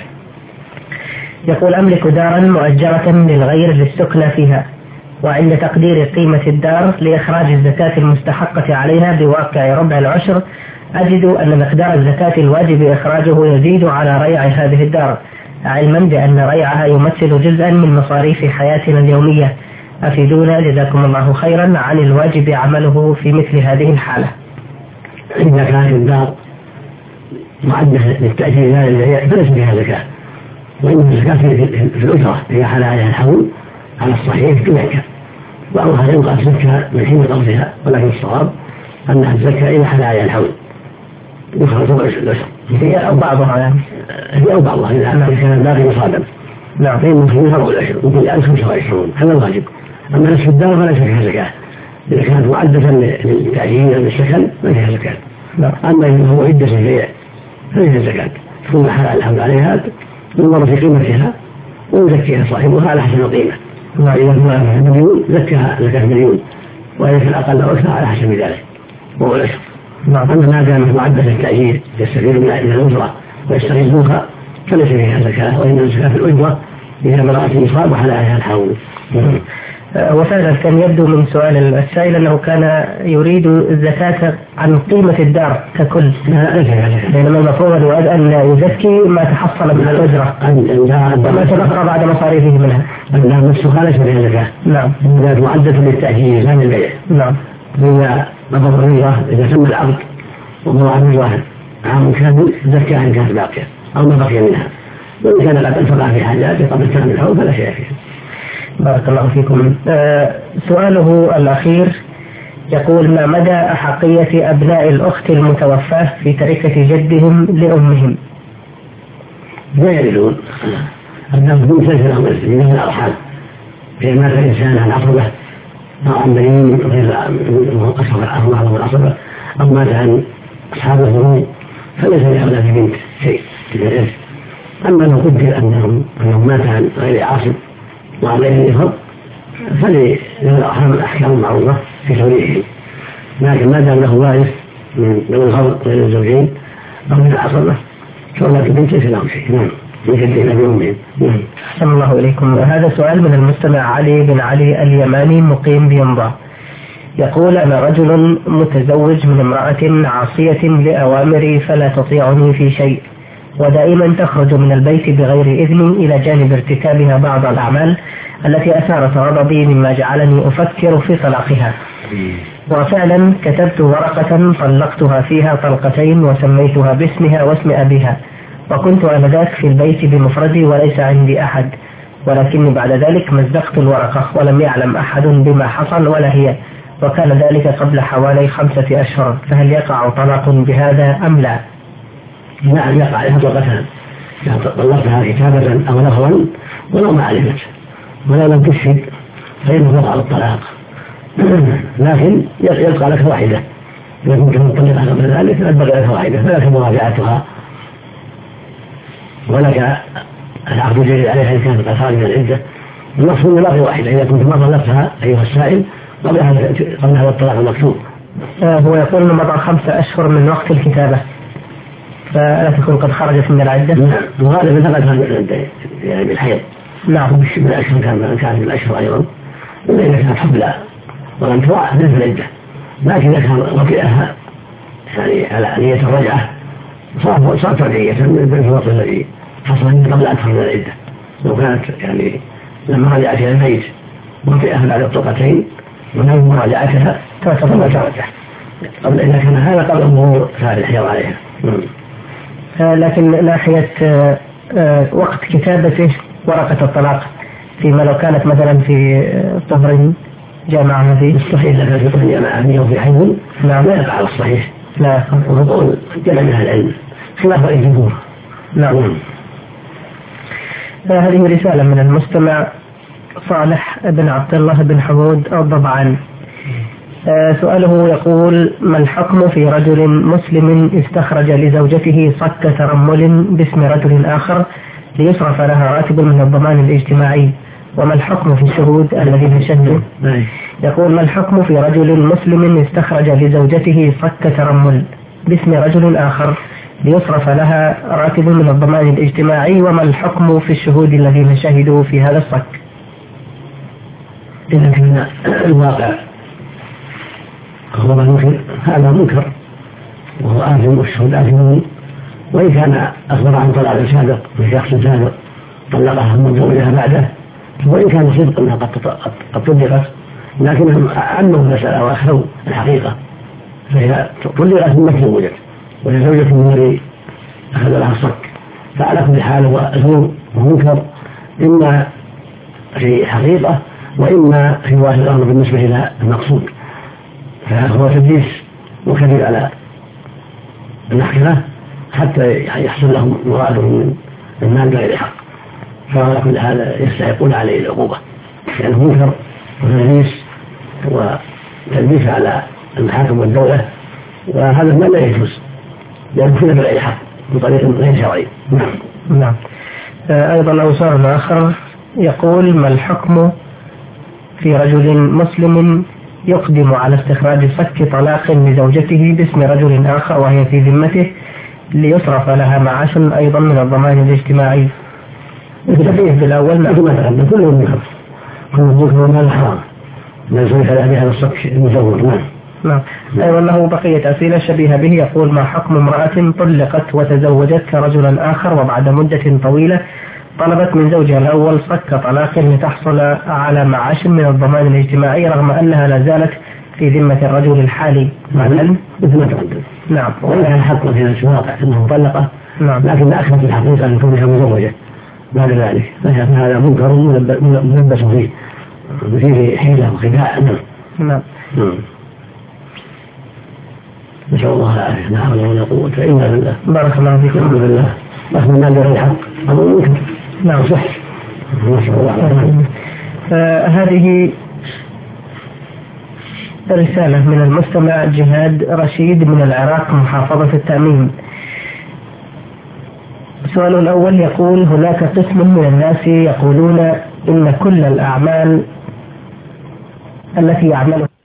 Speaker 3: يقول: أملك دارا مؤجرة للغير للسكن فيها، وعند تقدير قيمة الدار لإخراج الزكاة المستحقة عليها بواقع ربع العشر أجد أن مقدار الزكاة الواجب إخراجه يزيد على ريع هذه الدار، علما بأن ريعها يمثل جزءا من مصاريف حياتنا اليومية. أفيدونا جزاكم الله خيرا عن الواجب عمله في مثل هذه الحالة.
Speaker 4: إذا كانت الدار معدة للتأجير لا للبيع فليس بها زكاة، وإن الزكاة في الأجرة إذا حال عليها الحول على الصحيح كذلك، بعضها ينقص الزكاة من حين قبضها، ولكن الصواب أنها الزكاة إذا حال عليها الحول يخرج ربع العشر،
Speaker 3: هي أو بعضها يعني
Speaker 4: هي أو بعضها إذا كان الباقي مصادم.
Speaker 3: نعم.
Speaker 4: فإن فيها ربع العشر يمكن أن خمسة وعشرون، هذا الواجب. أما نصف الدار فليس فيها زكاة، إذا كانت معدة للتأجير للسكن ما فيها زكاة.
Speaker 3: نعم.
Speaker 4: أما إذا هو عدة البيع فيها زكاة، ثم حال الحول عليها ينظر في قيمتها ويزكيها صاحبها على حسب القيمة.
Speaker 3: نعم.
Speaker 4: إذا كان مليون زكاها زكاة مليون، وإذا كان أقل أو أكثر على حسب ذلك وهو العشر.
Speaker 3: نعم.
Speaker 4: أما ما دامت معدة للتأجير يستفيد من الأجرة ويستغلها فليس فيها زكاة، وإن الزكاة في الأجرة إذا بلغت النصاب وحال عليها الحول.
Speaker 3: وفعلا كان يبدو من سؤال السائل أنه كان يريد الزكاة عن قيمة الدار ككل، بينما المفروض أن يزكي ما تحصل من الأجرة وما تبقى بعد مصاريفه منها.
Speaker 4: الدار نفسها ليس فيها زكاة.
Speaker 3: نعم.
Speaker 4: إذا معدة للتأجير لا للبيع.
Speaker 3: نعم.
Speaker 4: إذا مضى الرجرة إذا تم العقد ومضى الرجرة عام كامل زكى إن كانت باقية أو ما بقي منها، وإن كان قد انفقها في حاجاته قبل تمام الحول فلا شيء فيه.
Speaker 3: بارك الله فيكم. آه سؤاله الأخير يقول: ما مدى أحقية أبناء الأخت المتوفاة في تركة جدهم لأمهم؟
Speaker 4: لا يرثون. أبناء البنت ليس لهم إرث من الأرحام، فإن مات الإنسان عن عصبة أو عن بنين غير أصبح العصبة أو مات عن أصحاب الظلم فليس لأولاد البنت شيء من الإرث. أما لو قدر أنهم أنهم مات عن غير عاصب وعن غير إفراد فللأرحام الأحكام المعروفة في توريثهم، لكن ما دام له وارث من ذوي الفضل غير الزوجين أو من العصبة فأولاد البنت ليس لهم شيء. نعم يجدين بأمهم. نعم.
Speaker 3: أحسن الله إليكم. هذا سؤال من المستمع علي بن علي اليماني مقيم بينبع، يقول: أنا رجل متزوج من امرأة عاصية لأوامري فلا تطيعني في شيء، ودائما تخرج من البيت بغير إذني إلى جانب ارتكابها بعض الأعمال التي أثارت غضبي مما جعلني أفكر في طلاقها. وفعلا كتبت ورقة طلقتها فيها طلقتين وسميتها باسمها واسم أبيها، وكنت آنذاك في البيت بمفردي وليس عندي أحد، ولكني بعد ذلك مزقت الورقة ولم يعلم أحد بما حصل ولا هي، وكان ذلك قبل حوالي خمسة أشهر، فهل يقع طلاق بهذا أم لا؟
Speaker 4: نعم يقع لها طلقتان، طلقتها كتابة أو لفظا ولو ما علمت ولا لم تشهد فإنه يقع الطلاق، لكن يبقى لك واحدة إذا كنت مطلقة قبل ذلك فبقي لك واحدة فلك مراجعتها ولك العقد الجديد عليها إن كانت خارج من العدة. المقصود باقي واحدة إذا كنت ما طلقتها أيها السائل قبل هذا الطلاق المكتوب.
Speaker 3: هو يقول أنه مضى خمسة أشهر من وقت الكتابة فلا تكون قد خرجت من العدة؟
Speaker 4: نعم وغالبا فقد خرجت من العدة يعني بالحيض.
Speaker 3: نعم
Speaker 4: من الأشهر كان كان بالأشهر أيضا إلا إذا كانت حبلى ولم توعى من العدة، لكن إذا كان وطئها يعني على نية الرجعة صار صارت رجعية في الوقت الذي حصل قبل أكثر من العدة. لو كانت يعني لما رجعت إلى البيت وطئها بعد الطلقتين ونال مراجعتها تعتبر ترجع قبل إذا كان هذا قبل مرور شهر الحيض عليها.
Speaker 3: آه لكن ناحية آه آه وقت كتابته ورقة الطلاق فيما لو كانت مثلا في طهر جامعة فيه
Speaker 4: الصحيح لك في طهر جامعة فيه وفي حيض لا لا يقع على الصحيح
Speaker 3: لا
Speaker 4: وفضول جمع من العلم خلاف رأي الجمهور.
Speaker 3: نعم. هذه رسالة من المستمع صالح بن عبد الله بن حمود الضبعان. سؤاله يقول: ما الحكم في رجل مسلم استخرج لزوجته صك ترمل باسم رجل آخر ليصرف لها راتب من الضمان الاجتماعي، وما الحكم في الشهود الذين شهدوا؟ يقول: ما الحكم في رجل مسلم استخرج لزوجته صك ترمل باسم رجل آخر ليصرف لها راتب من الضمان الاجتماعي، وما الحكم في الشهود الذين شهدوا في هذا الصك؟
Speaker 4: إذا كان الواقع هو منكر هذا منكر وهو آثم والشهود آثمون، وإن كان أخبر عن طلاق سابق من شخص سابق طلقها من زوجها بعده وإن كان صدق أنها قد طلقت لكنهم عموا المسألة وأخذوا الحقيقة، فإذا طلقت ثم تزوجت وهي زوجة من الذي أخذ لها الصك فعلى كل حال هو زور ومنكر إما في حقيقة وإما في واجب الأمر بالنسبة إلى المقصود، فهو تدليس وكذب على المحكمة حتى يحصل لهم مرادهم من المال بغير حق، فعلى كل حال يستحقون عليه العقوبة لأنه منكر وتدليس وتدليس على المحاكم والدولة، وهذا المال لا يجوز لأنه كذب بغير حق بطريق غير شرعي. نعم.
Speaker 3: نعم. أيضا أوصال آخر يقول: ما الحكم في رجل مسلم يقدم على استخراج صك طلاق لزوجته باسم رجل آخر وهي في ذمته ليصرف لها معاش أيضا من الضمان الاجتماعي؟ التبيه بالأول
Speaker 4: ما تقدم كله منكر كل منكر وما حرام لا يصرف لها بهذا الصك المزور. نعم.
Speaker 3: نعم. أيضا له بقية أسئلة شبيهة به. يقول: ما حكم امرأة طلقت وتزوجت رجلا آخر وبعد مدة طويلة طلبت من زوجها الأول صك طلاق لتحصل على معاش من الضمان الاجتماعي رغم أنها لا زالت في ذمة الرجل الحالي مع العلم؟
Speaker 4: مثل ما تقدم.
Speaker 3: نعم.
Speaker 4: وإن كان حقا في نفس الواقع أنه مطلقة،
Speaker 3: نعم.
Speaker 4: لكن أخذت الحقيقة أن كونها مزوجة بعد ذلك، فهذا منكر ملبس فيه فيه حيلة وخداع.
Speaker 3: نعم.
Speaker 4: نسأل الله العافية، لا حول ولا قوة إلا بالله.
Speaker 3: بارك الله فيكم.
Speaker 4: الحمد لله. أخذ المال بغير الحق أمر منكر.
Speaker 3: نعم
Speaker 4: صح. نسأل الله العافية.
Speaker 3: هذه رسالة من المستمع جهاد رشيد من العراق محافظة التأمين. السؤال الأول يقول: هناك قسم من الناس يقولون إن كل الأعمال التي يعملها